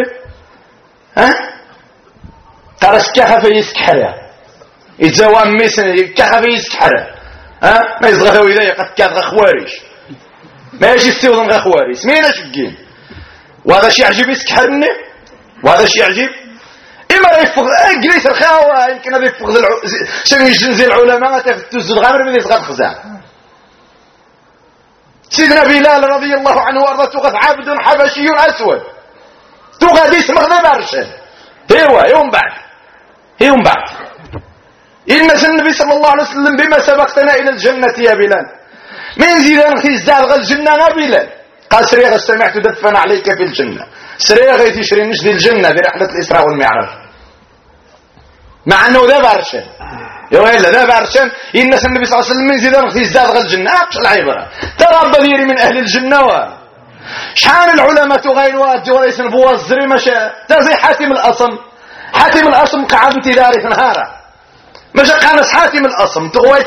ترس كهف يسكحرها يتزوى ميسن كهف يسكحرها ما يزغثوا إذا قد كان خوارج ما يجي السيوضن خوارج مين أشقين وهذا شيء يعجب يسكحرني وهذا شيء يعجب إما يفقد جليس الخاوة يمكن هذا يفقد شنو يجنزي العلماء تفتوز الغامر من يسغط خزان سيدنا بلال رضي الله عنه وارضاه تغث عبد حبشي أسود تغث اسمه ذا برشا يوم بعد إن النبي صلى الله عليه وسلم بما سبقتنا إلى الجنة يا بلال من زيدان خيزداد غا الجنة يا بلال قال سريغ استمعت دفن عليك في الجنة سريغ يتشري نجد الجنة في رحلة الإسراء والمعراج مع أنه ذا بارشان يوهلا ذا بارشان إن النبي صلى الله عليه وسلم من زيدان خيزداد غا الجنة أقش العبرة ترى بذير من أهل الجنة شحال العلماء تغينوا وليس نبوة الزري مشى تزي حاتم الأصم قعد انتظاري في نهاره ماذا قال حاتم الأصم تغوي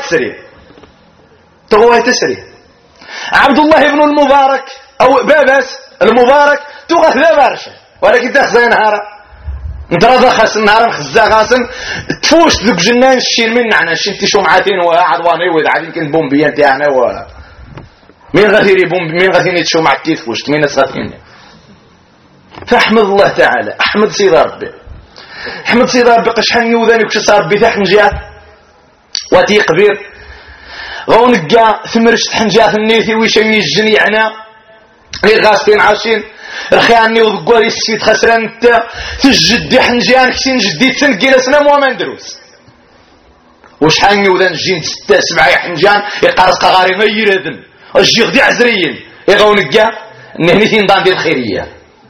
تسري عبد الله بن المبارك أو باباس المبارك تغث ذا بارشة ولكن تخزى نهارا انت رضا خاص النهار خزا غاسن تفوش ذوك جنان الشيل من عنا شنتي شو معاتين وعضواني وإذا عادين كنت بومبيان تاعنا مين غثيري مين غثيني تشو مع التيث فوشت مين اسغثيني. فاحمد الله تعالى احمد سيد ربي احمد سيد ربي قشحن يوذاني وكش صار بي حنجات واتي قبير غونقا ثمرشت حنجات النيثي ويشني الجني عنا غير غاستين عاشين رخياني وذقوالي السيد خسران انت تجدي حنجان كسين جدي تنقي لسنا مو ما ندروس وشحن يوذان جين 6 7 حنجان يقارس قغاري غير هذن الجيغ دي عزريين يغونقا نهنيتين دان دي الخيرية.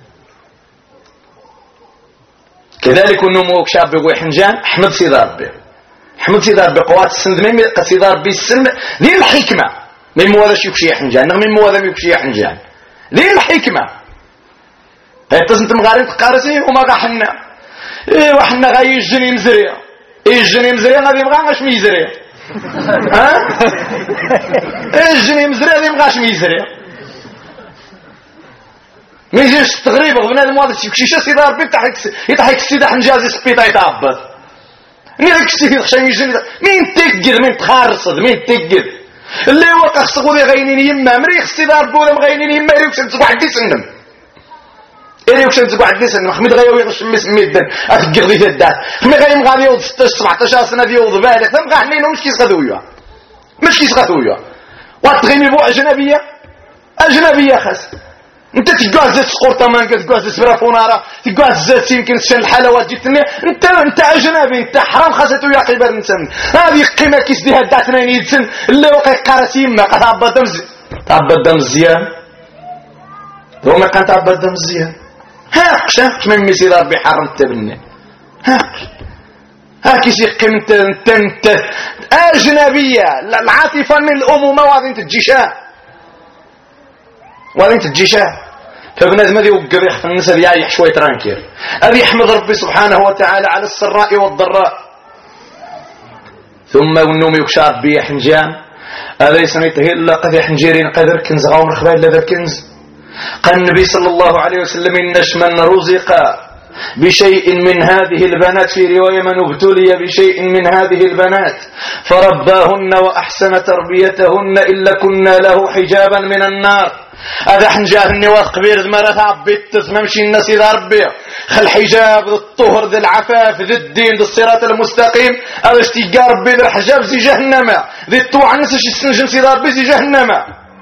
كذلك النمو شاب يقول حنجان احمد سيد ربي احمد سيد ربي قوات السند ميمي سيد ربي السن ذي الحكمة من موالش يكشي حنجان من موالم يكشي حنجان ذي الحكمة هيتصن تمغارين تقارسين وما غاحنا ايه وحنا غاي الجني مزرية ايه الجني مزرية غادي مغاش ميزرية ها ايه الجني مزرية غادي مغاش ميزرية ما يجيش التغريب بنادم واحد يكشيش سيد ربي يتحك السيد حنجازي سبيطا يتعبط نيك السيد خشان يجي مين تقد مين تخارصد مين تقد اللي وقع خصغودي غاينين يما مريخ السيد ربي ولا مغاينين يما يريوك سنتقو عدي سنم يريوك سنتقو عدي سنم خميد غايو يغش ميدن اتقر دي تدات خميد غايم غادي يوض 16 17 سنة ديوض بالغ ثم غاحنينو مش كيسغدويا مش كيسغدويا واتغيمي بو أجنبية خاص انت تقعد زيت سقورطه مانكا تقعد زيت برافونارا تقعد زيت يمكن تشن الحلوات جبتني انت اجنبي انت حرام خاصته يا قبر نسن هذه قيمه كيس ديها داتنا يدسن اللي وقع قارسي ما تعبد دم مزيان هو ما كان تعبد دم مزيان ها شاف من ميسي ربي حرم تبني ها كيس قيمه انت اجنبيه العاطفه من الامومه وغادي تجيشها فبنادم هذا يوقف يخف الناس اللي يعيش شويه ترانكير ابي يحمد ربي سبحانه وتعالى على السراء والضراء ثم والنوم يكشار بي حنجان هذا يسميته الا قد حنجيرين قدر كنز غامر خبال لذا كنز قال النبي صلى الله عليه وسلم إنش من رزق بشيء من هذه البنات في رواية من ابتلي بشيء من هذه البنات فرباهن وأحسن تربيتهن إلا كنا له حجابا من النار هذا حنجاه النواة قبير زمرة عبيت تسممشي الناس إذا ربي خل حجاب ذي الطهر ذي العفاف ذي الدين ذي الصراط المستقيم هذا اشتيقى ربي ذي الحجاب زي جهنم ذي الطوعنس السنجم سيدا ربي زي جهنم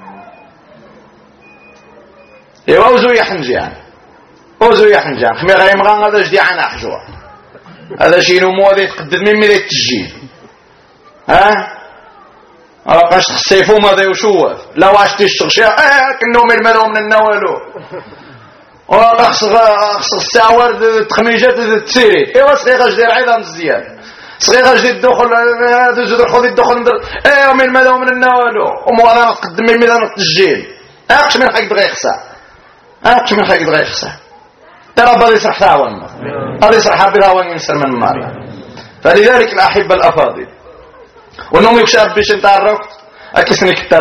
يوزو يحنجان اوزو يحنجان خمي غيمغان هذا جدي عن احجوه هذا شي نمو هذا يتقدم من ميدان التجيل قاش تخسيفو ماذا يشوف لا واش تشغشي كنوم المدو من النوالو وخص الساور التخميجات تسيري ايوا صغيره جدير عظام مزيان صغيره جديد الدخل تجد خذ الدخل ايوا من المدو من النوالو ومو انا نقدم من ميدان التجيل اقش من حق بغا يخسى اقش من حق بغا يخسى ترى بغا يسرح ثاون بغا يسرح بثاون ينسر من ماريا فلذلك الاحبه الافاضل ونوم يكشف باش نتعرف اكسني كتر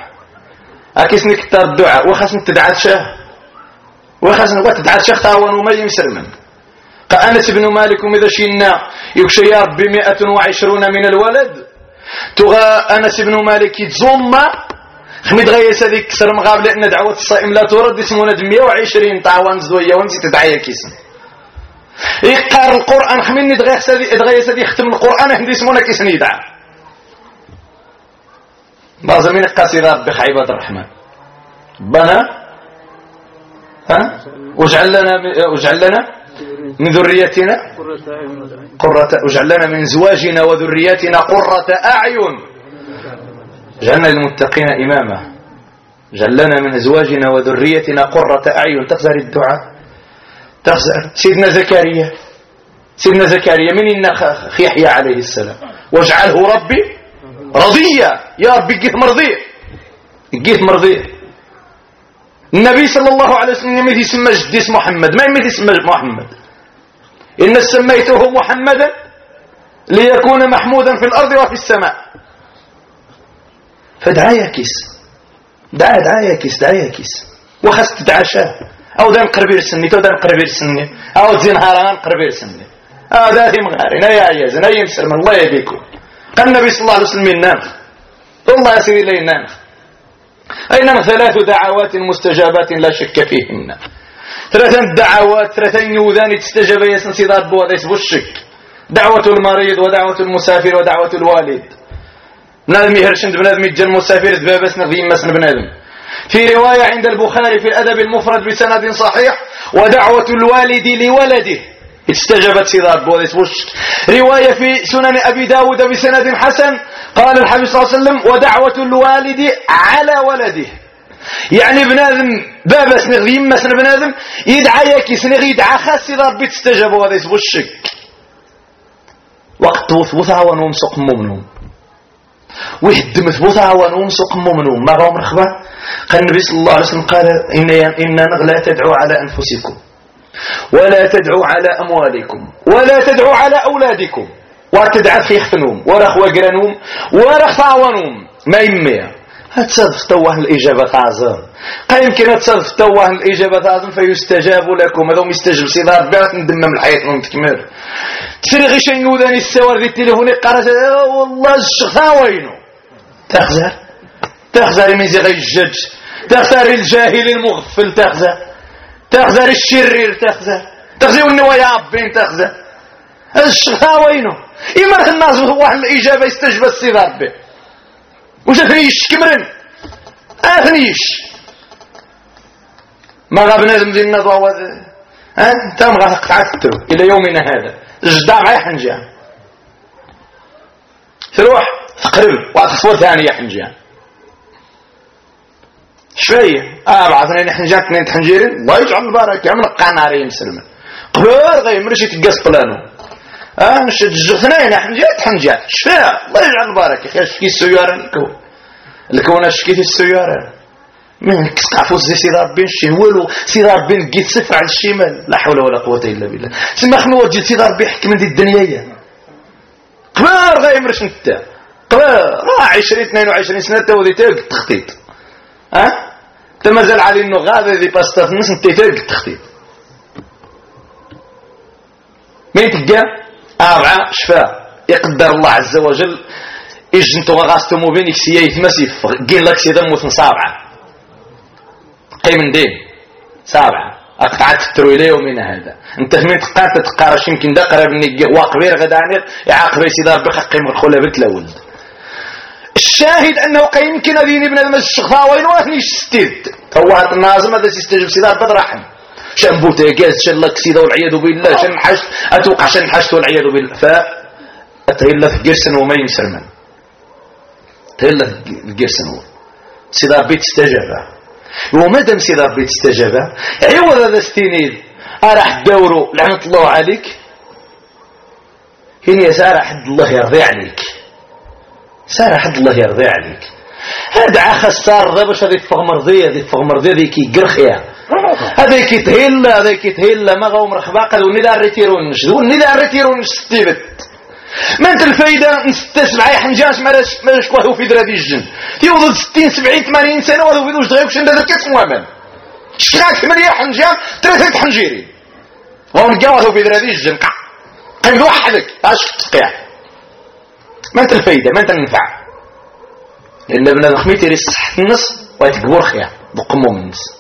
الدعاء وخاصني تدعى شه وخاصني تدعى شه تاون وما يمسلمن كأنس بن مالك إذا شينا يكشي يا ربي 120 من الولد تغى أنس بن مالك يتزوم خميد غيس هذيك كسر مغاب لأن دعوة الصائم لا ترد يسمونه 120 تعاون زوية وانت تدعي كيسن يقرأ القرآن خميني دغيس هذي يختم القرآن هندي يسمونه كيسن يدعى بعض من القصيدات بخيبة الرحمن بنا واجعل لنا من ذريتنا واجعل لنا من زواجنا وذرياتنا قرة أعين جعلنا للمتقين إماما اجعل لنا من أزواجنا وذريتنا قرة أعين تخزر الدعاء تخزر سيدنا زكريا من إن يحيى عليه السلام واجعله ربي رضية يا ربي جيت مرضي النبي صلى الله عليه وسلم يميت يسمى جدي اسمه محمد ما يميت يسمى محمد إن سميته محمدا ليكون محمودا في الأرض وفي السماء. فدعا يكيس، دعا يكيس وخاص تدعشاه أو دان قربير السني تو دان قربير السني أو زين هاران قربير السني هذا هم غارين يا عيازن أي مسلم الله يبيكم. قال النبي صلى الله عليه وسلم ينام والله يا سيدي لا ينام. أينما 3 دعوات مستجابات لا شك فيهن. 3 دعوات 3 يوذان تستجاب يسن سيدات بوضع يسبو الشك. دعوة المريض ودعوة المسافر ودعوة الوالد. بنادم يهرشند بنادم يتجل مسافر دبابس نغذي مسن بنادم. في رواية عند البخاري في الأدب المفرد بسند صحيح ودعوة الوالد لولده استجابت سيدات بوضع يسبو الشك. رواية في سنن أبي داود بسند حسن قال الحبيب صلى الله عليه وسلم ودعوة الوالد على ولده. يعني بنادم بابس نغذي مسن بنادم يدعى يكيس نغي يدعى خاص ربي تستجاب وهذا يسبو الشك. وقت وثبوثها ونومسق منهم ويهدم ثبوثها ونومسق منهم ما غير مرخبة. قال النبي صلى الله عليه وسلم قال إننا لا تدعوا على أنفسكم ولا تدعوا على أموالكم ولا تدعوا على أولادكم وتدعى في خفنهم ورخ وقرنهم ورخ ثاونهم ما يميها هتصدف توه الإجابة تعظم. يمكن هتصدف توه الإجابة تعظم فيستجاب لكم. هذا يستجب سيدار بيعت ندمم الحياة ونتكمل تفرغي شيء نوداني السوار ذي التليفوني قرأت والله الشخصة وينه تخزر من زغي الجج تخزر الجاهل المغفل تخزر الشرير تخزر النوايا عبين تخزر الشخصة وينه. إما الناس هو الإجابة يستجب السيدار به وش أثنيش كمرن أثنيش ما غابنا ذي النظوة أنت ما قطعته إلى يومنا هذا الجدع معي حنجان تروح تقرب وتصور ثاني يا حنجان شوية بعضنا حنجان 2 حنجيرين الله يجعل البركة من القنارين مسلمة قبل غير مرشي تقص بلانو مش تجغثنين حنجان شفاء الله يجعل البركة خير السيارة الكون اشكي في السيارة من كتقعفوا زي سيدي ربي نشهولو سيدي ربي نقيت صفر على الشمال لا حول ولا قوة إلا بالله. تسمى خنو وجد سيدي ربي يحكم دي الدنيا قبار غيمرش نتا قبار 20-22 سنة تاودي تاق التخطيط تمازال علي انه غادي ذي باستا في النص نتا تاق التخطيط مين تلقى 4 شفاء يقدر الله عز وجل إجنتو غاستمو بينك سيايت مسيف قيل لك سيدا موت صابعة قيم دين 7 أقطعت الترويلة يومنا هذا انت من تقارش يمكن دا قرب نيجي واقبير غدانيق يعاقب سيدا ربك قيم الخلة بيت لولد. الشاهد أنه يمكن أذيني ابن هذا الشخفاء وين واثنيش ستيد فوهات النازم هذا سيستجب سيدا ربك رحم شان بوتيجاز شان لك سيدا والعياذ بالله شان حشت أتوقع شان حشت والعياذ بالله فأتهيلا في جرسن وما يمسرمن تهلا الجرسن هو سيدا ربي تستجابه ومادام سيدا ربي تستجابه عوض هذا السنين راح تدوروا لعنة الله عليك هنا سارة حد الله يرضي عليك سارة حد الله يرضي عليك هذا خسار ذا باش هذه فغمرضية ذي كي قرخيا هذا كي تهلا ما غاو مرحبا قالوا ندار ريتيرونش ستيبت ما انت الفايدة نستسمع اي حنجاس ما شكوه في درادي الجن يوضل 60-70-80 سنة وهذا في دوش دغيبش ندر كاس موامن شكاك من يا حنجام 3 حنجيرين وهم نقاوه في درادي الجن قيم وحدك اش تقيع ما انت الفايدة ما انت النفع لان ابن الخميتي يصح النص ويتكبر خيا بقمو من النص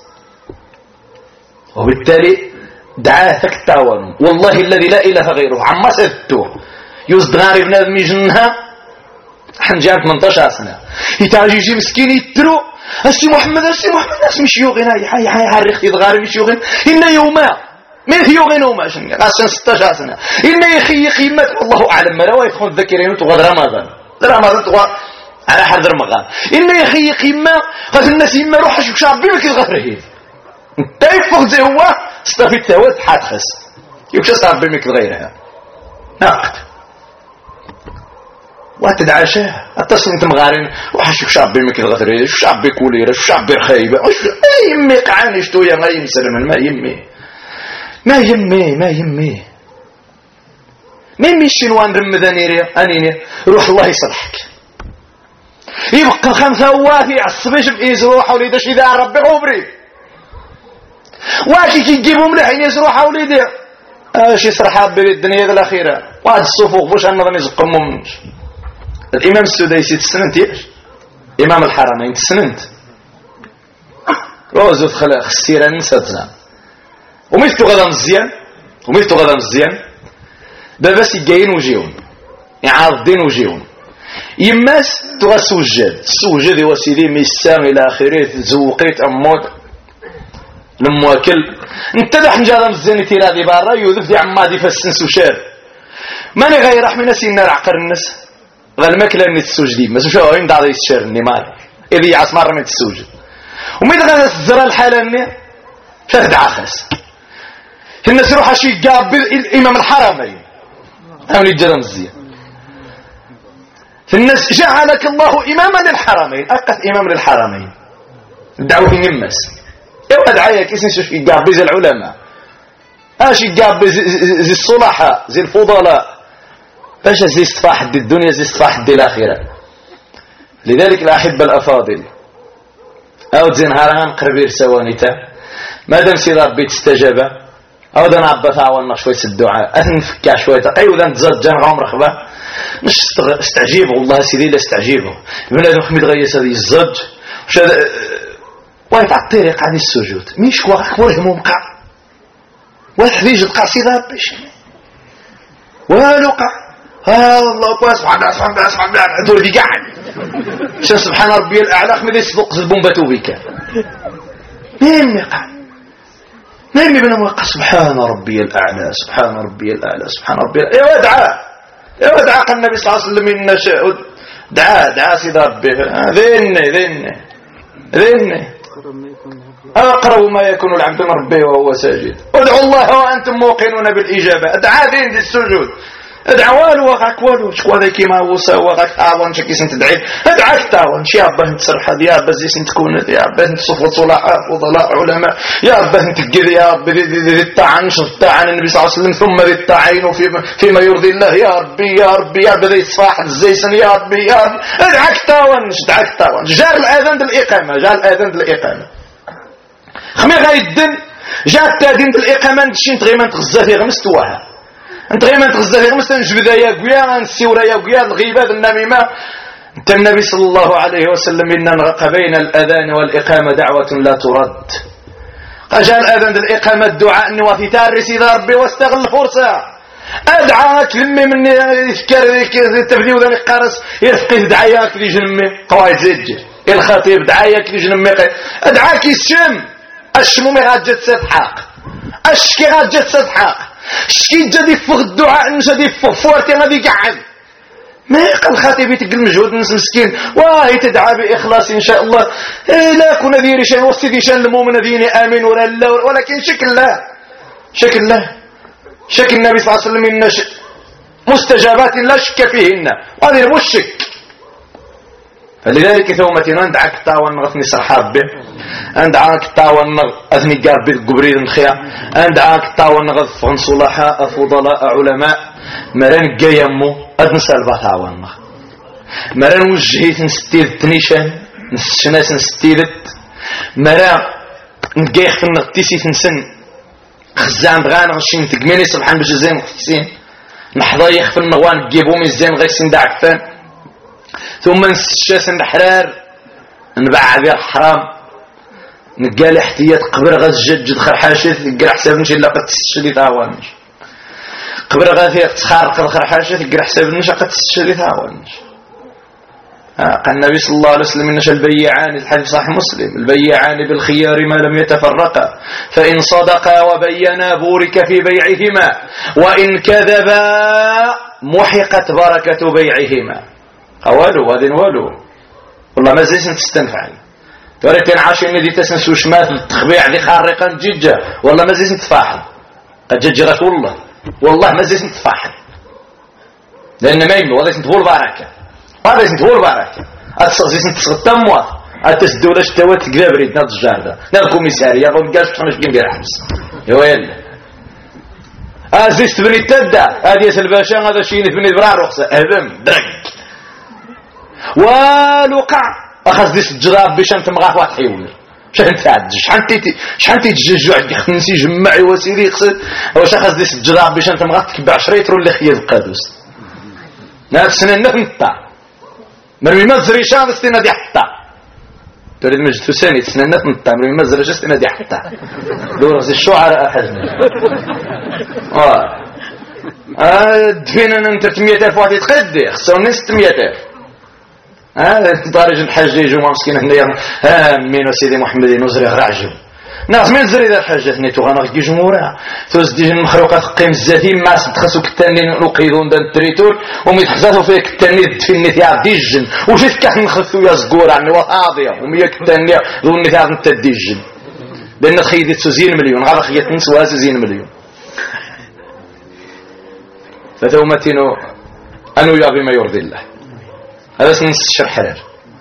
وبالتالي دعاه تكتاون والله الذي لا اله غيره عما سدتوه يصدغاري بنادم يجنها حنجان 18 سنة يتعجيجي مسكين يترو السي محمد اسمي شيوغين هاي حريخ يضغاري بشيوغين إنا يوما من يوغين وما شنك عشان 16 سنة إنا يخي قيمة والله أعلم ما لو يدخل الذكرين وتغاد رمضان تغاد على حد رمضان إنا يخي قيمة قد الناس يما روح شو شعب بيمك يضغره انت يفوق زي هو استفيد التوات حاتخس يكشف صعب بيمك غيرها ناقد وتدعشاه اتصل انت مغارين وحشك شعب بيمك الغثري شو شعب بيكوليرا شو شعب بيرخيبه اي يمي قعاني شتويا ما يمسلم ما يمي مين ميشين وان رمضان انيني روح الله يصلحك يبقى الخمسه هو يعصبش بيزروح وليده شي دار ربي عمري واش كيجيبوا مليحين يزروح وليده اش يصرح بالدنيا الاخيره واحد الصفوف واش النظام يزقمهم الامام السديسي تسننت ياش امام الحرمين تسننت روزو خلق السيره نساتنا وميتو غدا مزيان دابا سيجاين وجيهم يعارضين وجيهم يماس تغسوجد هو سيدي ميسام الى اخره تزوقيت امود المواكل انت ده حنجاله مزيان تيرادي برا يوذف دي عمادي فالسنس وشار ماني غير رحمنا سينا العقر الناس غالماكله ني تسوجدي ما شو وين دار يشرني مال اذا يعص مره من تسوجد ومين غير الزرا الحالاني فهد عخس الناس يروح شي جاب الامام الحرمين امني جرى مزيان في الناس جعلك الله اماما للحرمين اقف امام للحرمين دعوه النماس ايوا دعايه كيسن شي جاب زي العلماء اش جاب زي الصلحاء زي الفضلاء باش زي صفاح الدنيا زي صفاح الاخره لذلك الاحبه الافاضل او زين هران قربير سوانيتا مادام سي ربي تستجاب او دا نعبث عوالنا شويه الدعاء نفكع شويه ايوا دا نتزاد جان عمر خبا مش استعجيبه والله سيدي لا استعجيبه بنادم حميد غياس هذه الزج واش هذا واحد على الطريق عن السجود مش واخر هموم قع واحد يجي القع سي ربي والو قع الله اكبر سبحان الله دور دي قاعد سبحان ربي الاعلى خمد يسبق البومباتو بك مين يقع مين بنا وقع سبحان ربي الاعلى سبحان ربي الاعلى سبحان ربي ايوا دعاء قال النبي صلى الله عليه وسلم ان دعاء سيدي ربي ذن اقرب ما يكون العبد من ربه وهو ساجد ادعوا الله وانتم موقنون بالاجابه ادعى ذين السجود ادعوا وغاك والو شكوا ذا كيما هو سوا غاك تعاون شكي سنت تدعي ادعاك تعاون شي ابا انت سرحه يا ابا زي سنت تكون يا ابا انت صفه صلاح فضلاء علماء يا ابا انت تقل يا ابا ذي الطعن شطعن النبي صلى الله عليه وسلم ثم ذي الطعين فيما يرضي الله يا ربي يا ابا ذي الصفاح الزيسن يا ربي ادعاك تعاون جاء الاذان بالاقامه خمي غايدن جاء التاذين بالاقامه نمشي نتغيمن تغزا في غمس توها انت غير ما تغزى في غمس نجبدا يا قيا نسيورا يا قيا الغيبه النميمه انت النبي صلى الله عليه وسلم ان نغق بين الاذان والاقامه دعوه لا ترد جاء الاذان الاقامه الدعاء نوافي تارس الى ربي واستغل الفرصه ادعاك لمي من يفكر التبديل ذا قارس يرفقي دعاياك لي جنمي قواعد زج الخطيب دعاياك لي جنمي ادعاك الشم مي غاجت سفحاق اشكي غاجت سفحاق شكي جدي فوق الدعاء نجدي فوق فورتي غادي قاعد ما يقل خطيبي تقل مجهود نس مسكين واهي تدعى باخلاص ان شاء الله لا كنا ديري شان وسيدي شان المؤمن ديني امين ولا لا ولكن شكل النبي صلى الله عليه وسلم ان مستجابات لا شك فيهن هذه المشك فلذلك ثومتنا ندعك الطاوان غثني صحاب به ندعك الطاوان اثني قارب القبريد نخيا ندعك الطاوان غث صلحاء فضلاء علماء مران قيمو ادنسى البطاوان مران وجهيت نستيد تنيشان نسشناس نستيدت مران نقيخ في النغتيسي تنسن خزان بغانا غشين تقميني سبحان باش زين وحسين نحضيخ في النغوان قيبو مزين غيسين دعكفان ثم نسشاس الحرار نبع ذي الحرام نقال احتياط قبر غاز جد خرحاشت نقال حساب نشي لا قد تستشري ثاوانش قبر غاز تخارق الخرحاشت نقال حساب نشي قد تستشري ثاوانش قال النبي صلى الله عليه وسلم إنش البيعان الحديث صحيح مسلم البيعان بالخيار ما لم يتفرقا فإن صدقا وبينا بورك في بيعهما وإن كذبا محقت بركة بيعهما أولو هذين ولو والله ما زيسن تستنفعي ولكن عاشين دي تسنسو شمات التخبيع ذي خارقا جيجا والله ما زيسن تفاحل قد ججرت والله ما زيسن تفاحل لأن ما يملو وضيسن تقول بركة هذا يسنتقول بركة أتصغيسن تسغطا موات أتسدولاش توات قدابري ناد الجاردة ناد كوميساريا ضم قاش تخنش قنقر حبس يويل ازيست بني تدا هذه الباشا هذا شي بني برا رخصه اهبم درك والوقع اخذ ديس الجراب باش انت مغاف واحد حيوي شحال تعد شحال تيتججو عندي خنسي جمعي وسيري يقصد واش اخذ ديس الجراب باش انت مغاف تكبع 10 لتر اللي خيا القادوس نهار السنه نتا مرمي ما زريشان السنه دي حتى تريد مجد ثاني السنه نتا مرمي ما زريش السنه دي حتى دور زي الشعراء حزن دفينا انت 300000 واحد يتقدي خصوني 600000 طارج الحاج يجوا مسكين هنايا مين سيدي محمد نزري راجل ناس من زري ذا الحاجه ثنيتو غنغ كي جمهورها توز ديج المخلوقات قيم الزاتين ما تخسو كتاني نقيدون دا التريتور وميتخزاتو فيه كتاني دفني تاع ديجن وجيت كاح نخسو يا زقور عني وهاضيه ومية كتاني ظني تاع نت ديجن لان خيدت زين مليون غير خيت نسوا زين مليون فتومتينو انو يا بما يرضي الله هذا سنس الشرحير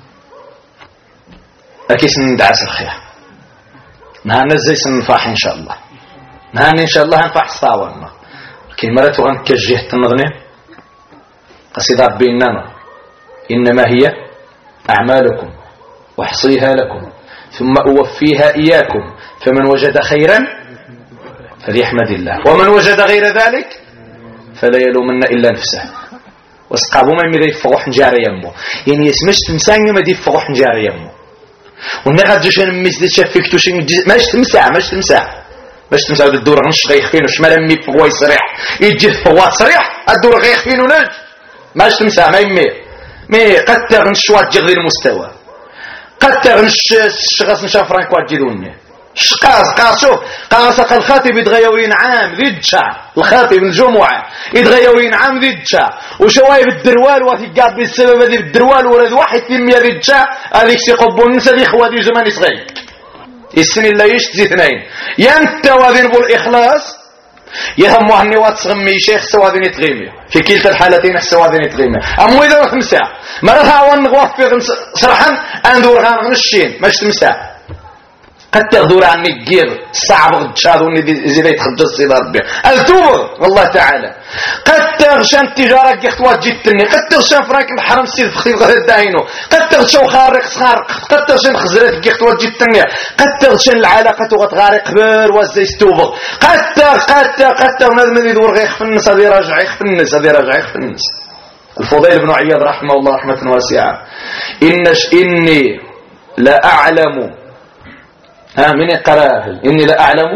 أكيد سندعس الخير نهار زي سنفاح إن شاء الله نهار إن شاء الله هنفاح الصاوة كي مرات غنكجيه تنظني قصيدة بيننا إنما هي أعمالكم وأحصيها لكم ثم أوفيها إياكم فمن وجد خيرا فليحمد الله ومن وجد غير ذلك فلا يلومن إلا نفسه وسقابو ما يمدي يفقوح نجاري يمو يعني يسمش تمساني ما دي يفقوح نجاري يمو ونغاد جوش انا ميزدت شافيكتوش ماش تمسع باش تمسع الدور غنش غيخفين وشمال مي فقوا يصريح يجي فقوا صريح الدور غيخفين ونج ماش تمسع ما يمي مي قد تغنش واحد جغدي المستوى قد تغنش الشغاس نشا فرانك واحد جيدوني قاسو قاسق الخاتب يتغيوين عام ذي الجشع الخاتب الجمعة يتغيوين عام ذي الجشع وشوايب الدروال وثقاب بالسبب ذي الدروال ورد واحد تنمية ذي الجشع هذيك سيقبو النسا ذي خوادي زمان يصغير السن اللي يشتزي اثنين ينتا وذين بالإخلاص يهم وهني واتسغمي شيخ سوادين يتغيمي في كلتا الحالتين السوادين يتغيمي أمو إذا وثمسا مرها وانغواف في صراحا أندور غان غنشين ماش تمسا قد تغدور عني الجير صعب غدشادوني زي يتخجل سيد ربي التوبر والله تعالى قد تغشان التجارة كيختوات جيتني قد تغشان فراك الحرم سيد فخير غير داينو قد تغشان خارق صارق قد تغشان خزرات كيختوات جيتني قد تغشان العلاقة وغتغارق بير وزي ستوبر قد تغ نادم يدور غيخ في الناس هذي راجع يخ في الناس الفضيل بن عياض رحمه الله رحمة واسعة إني لا أعلم من قراه إني لا أعلم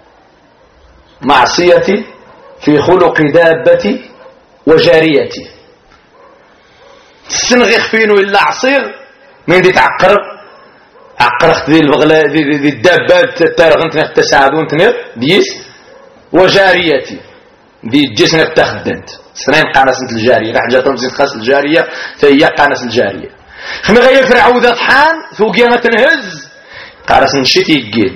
معصيتي في خلق دابتي وجاريتي السنغ يخفينه إلا عصير من دي تعقر عقرت ذي البغلاء ذي الدابات تارغنتنا التساعدون تنير ديس وجاريتي دي الجسن بتخدنت سنين قانسة الجارية راح جاتهم زين قاس الجارية فهي قانسة الجارية خمي غير فرعو ذا طحان ثوقينا تنهز قارس نشتي يجين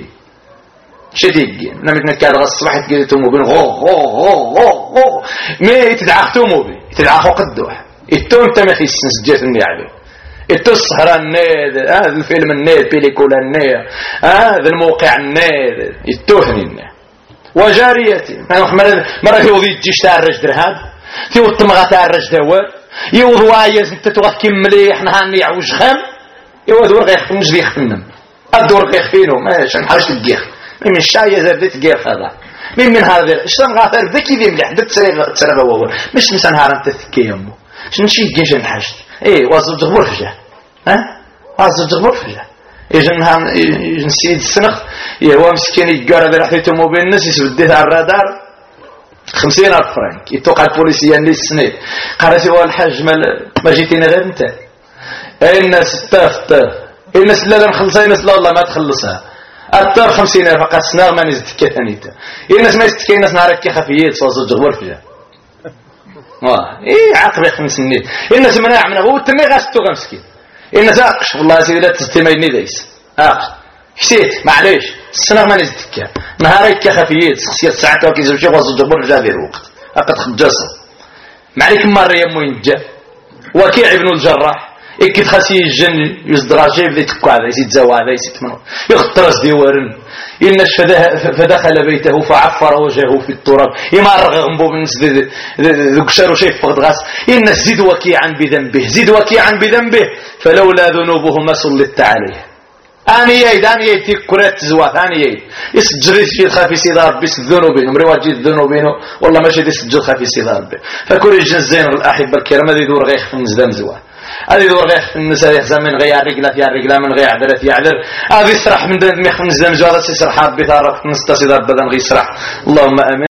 نمت نكاد الصباح تجي توموبيل غو ما يتدعى توموبيل يتدعى فوق الدوح التون تما خيسن سجات النعبي التو السهرة الناد هذا الفيلم الناد بيليكولا الناد هذا الموقع الناد التوهني وجاريتي مرة يوضي تجيش تاع الرجل درهاب تيوض تمغى تاع الرجل دوار يوض وايز انت توغك مليح نهاني عوج خام يوض ورغ يخفن جدي يخفنم الدور كيخفينو ماشي نحاش الجيخ من الشاي زربت جيخ هذا من هذا شلون غافر ذكي ذي مليح تسرغ وهو مش مثلا نهار انت تكي يمو شنو شي جيش نحاش وازوج غبور فجاه وازوج غبور فجاه يجي نهار نسيد السنخ هو مسكين يقرا ذي رحيته موبيل الناس يسبديه على الرادار 50,000 فرنك يتوقع البوليسيه اللي السنيد قالت هو الحاج ما جيتينا غير انت الناس طاف الناس لا نخلصها الناس لا والله ما تخلصها الطار 50,000 فقط سنار ما نزدك ثانيته الناس ما يستكي الناس نهارك كي خفيات صوص جغور فيها عاقب 5 سنين الناس مناع منه هو تمي غاستو غمسكين الناس اقش والله سيدي لا تستميني دايس اقش كسيت معليش السنار ما نزدك نهارك كي خفيات شخصيه ساعه كي زوج صوص جغور جا دير الوقت اقد خجص ما عليك مره يمو ينجا وكيع ابن الجراح إكيد خاص يجن يزدراجي بدي تكو هذا يزيد زوا هذا يزيد منه يخترس ديوارن إنش فدخل بيته فعفر وجهه في التراب إما رغم بو بنس ذكشر شيء فقد غاس إن زد وكيعا بذنبه زد وكيعا بذنبه فلولا ذنوبه ما سلطت عليه أني تكرت زوات أني يسجل في خافي سيد ربي ذنوبهم رواجي ذنوبهم والله ماشي يسجل خافي سيد ربي فكل الجنزين الأحبة الكرام هذه يدور غير في النزدام زوات هذه يدور غير في النساء يخزم من غير رجلات يا رجلا من غير عدلات يعذر هذه يسرح من دون ميخ في النزدام زوات يسرح ربي ثارك نستا سيد ربي بدن غير يسرح اللهم آمين.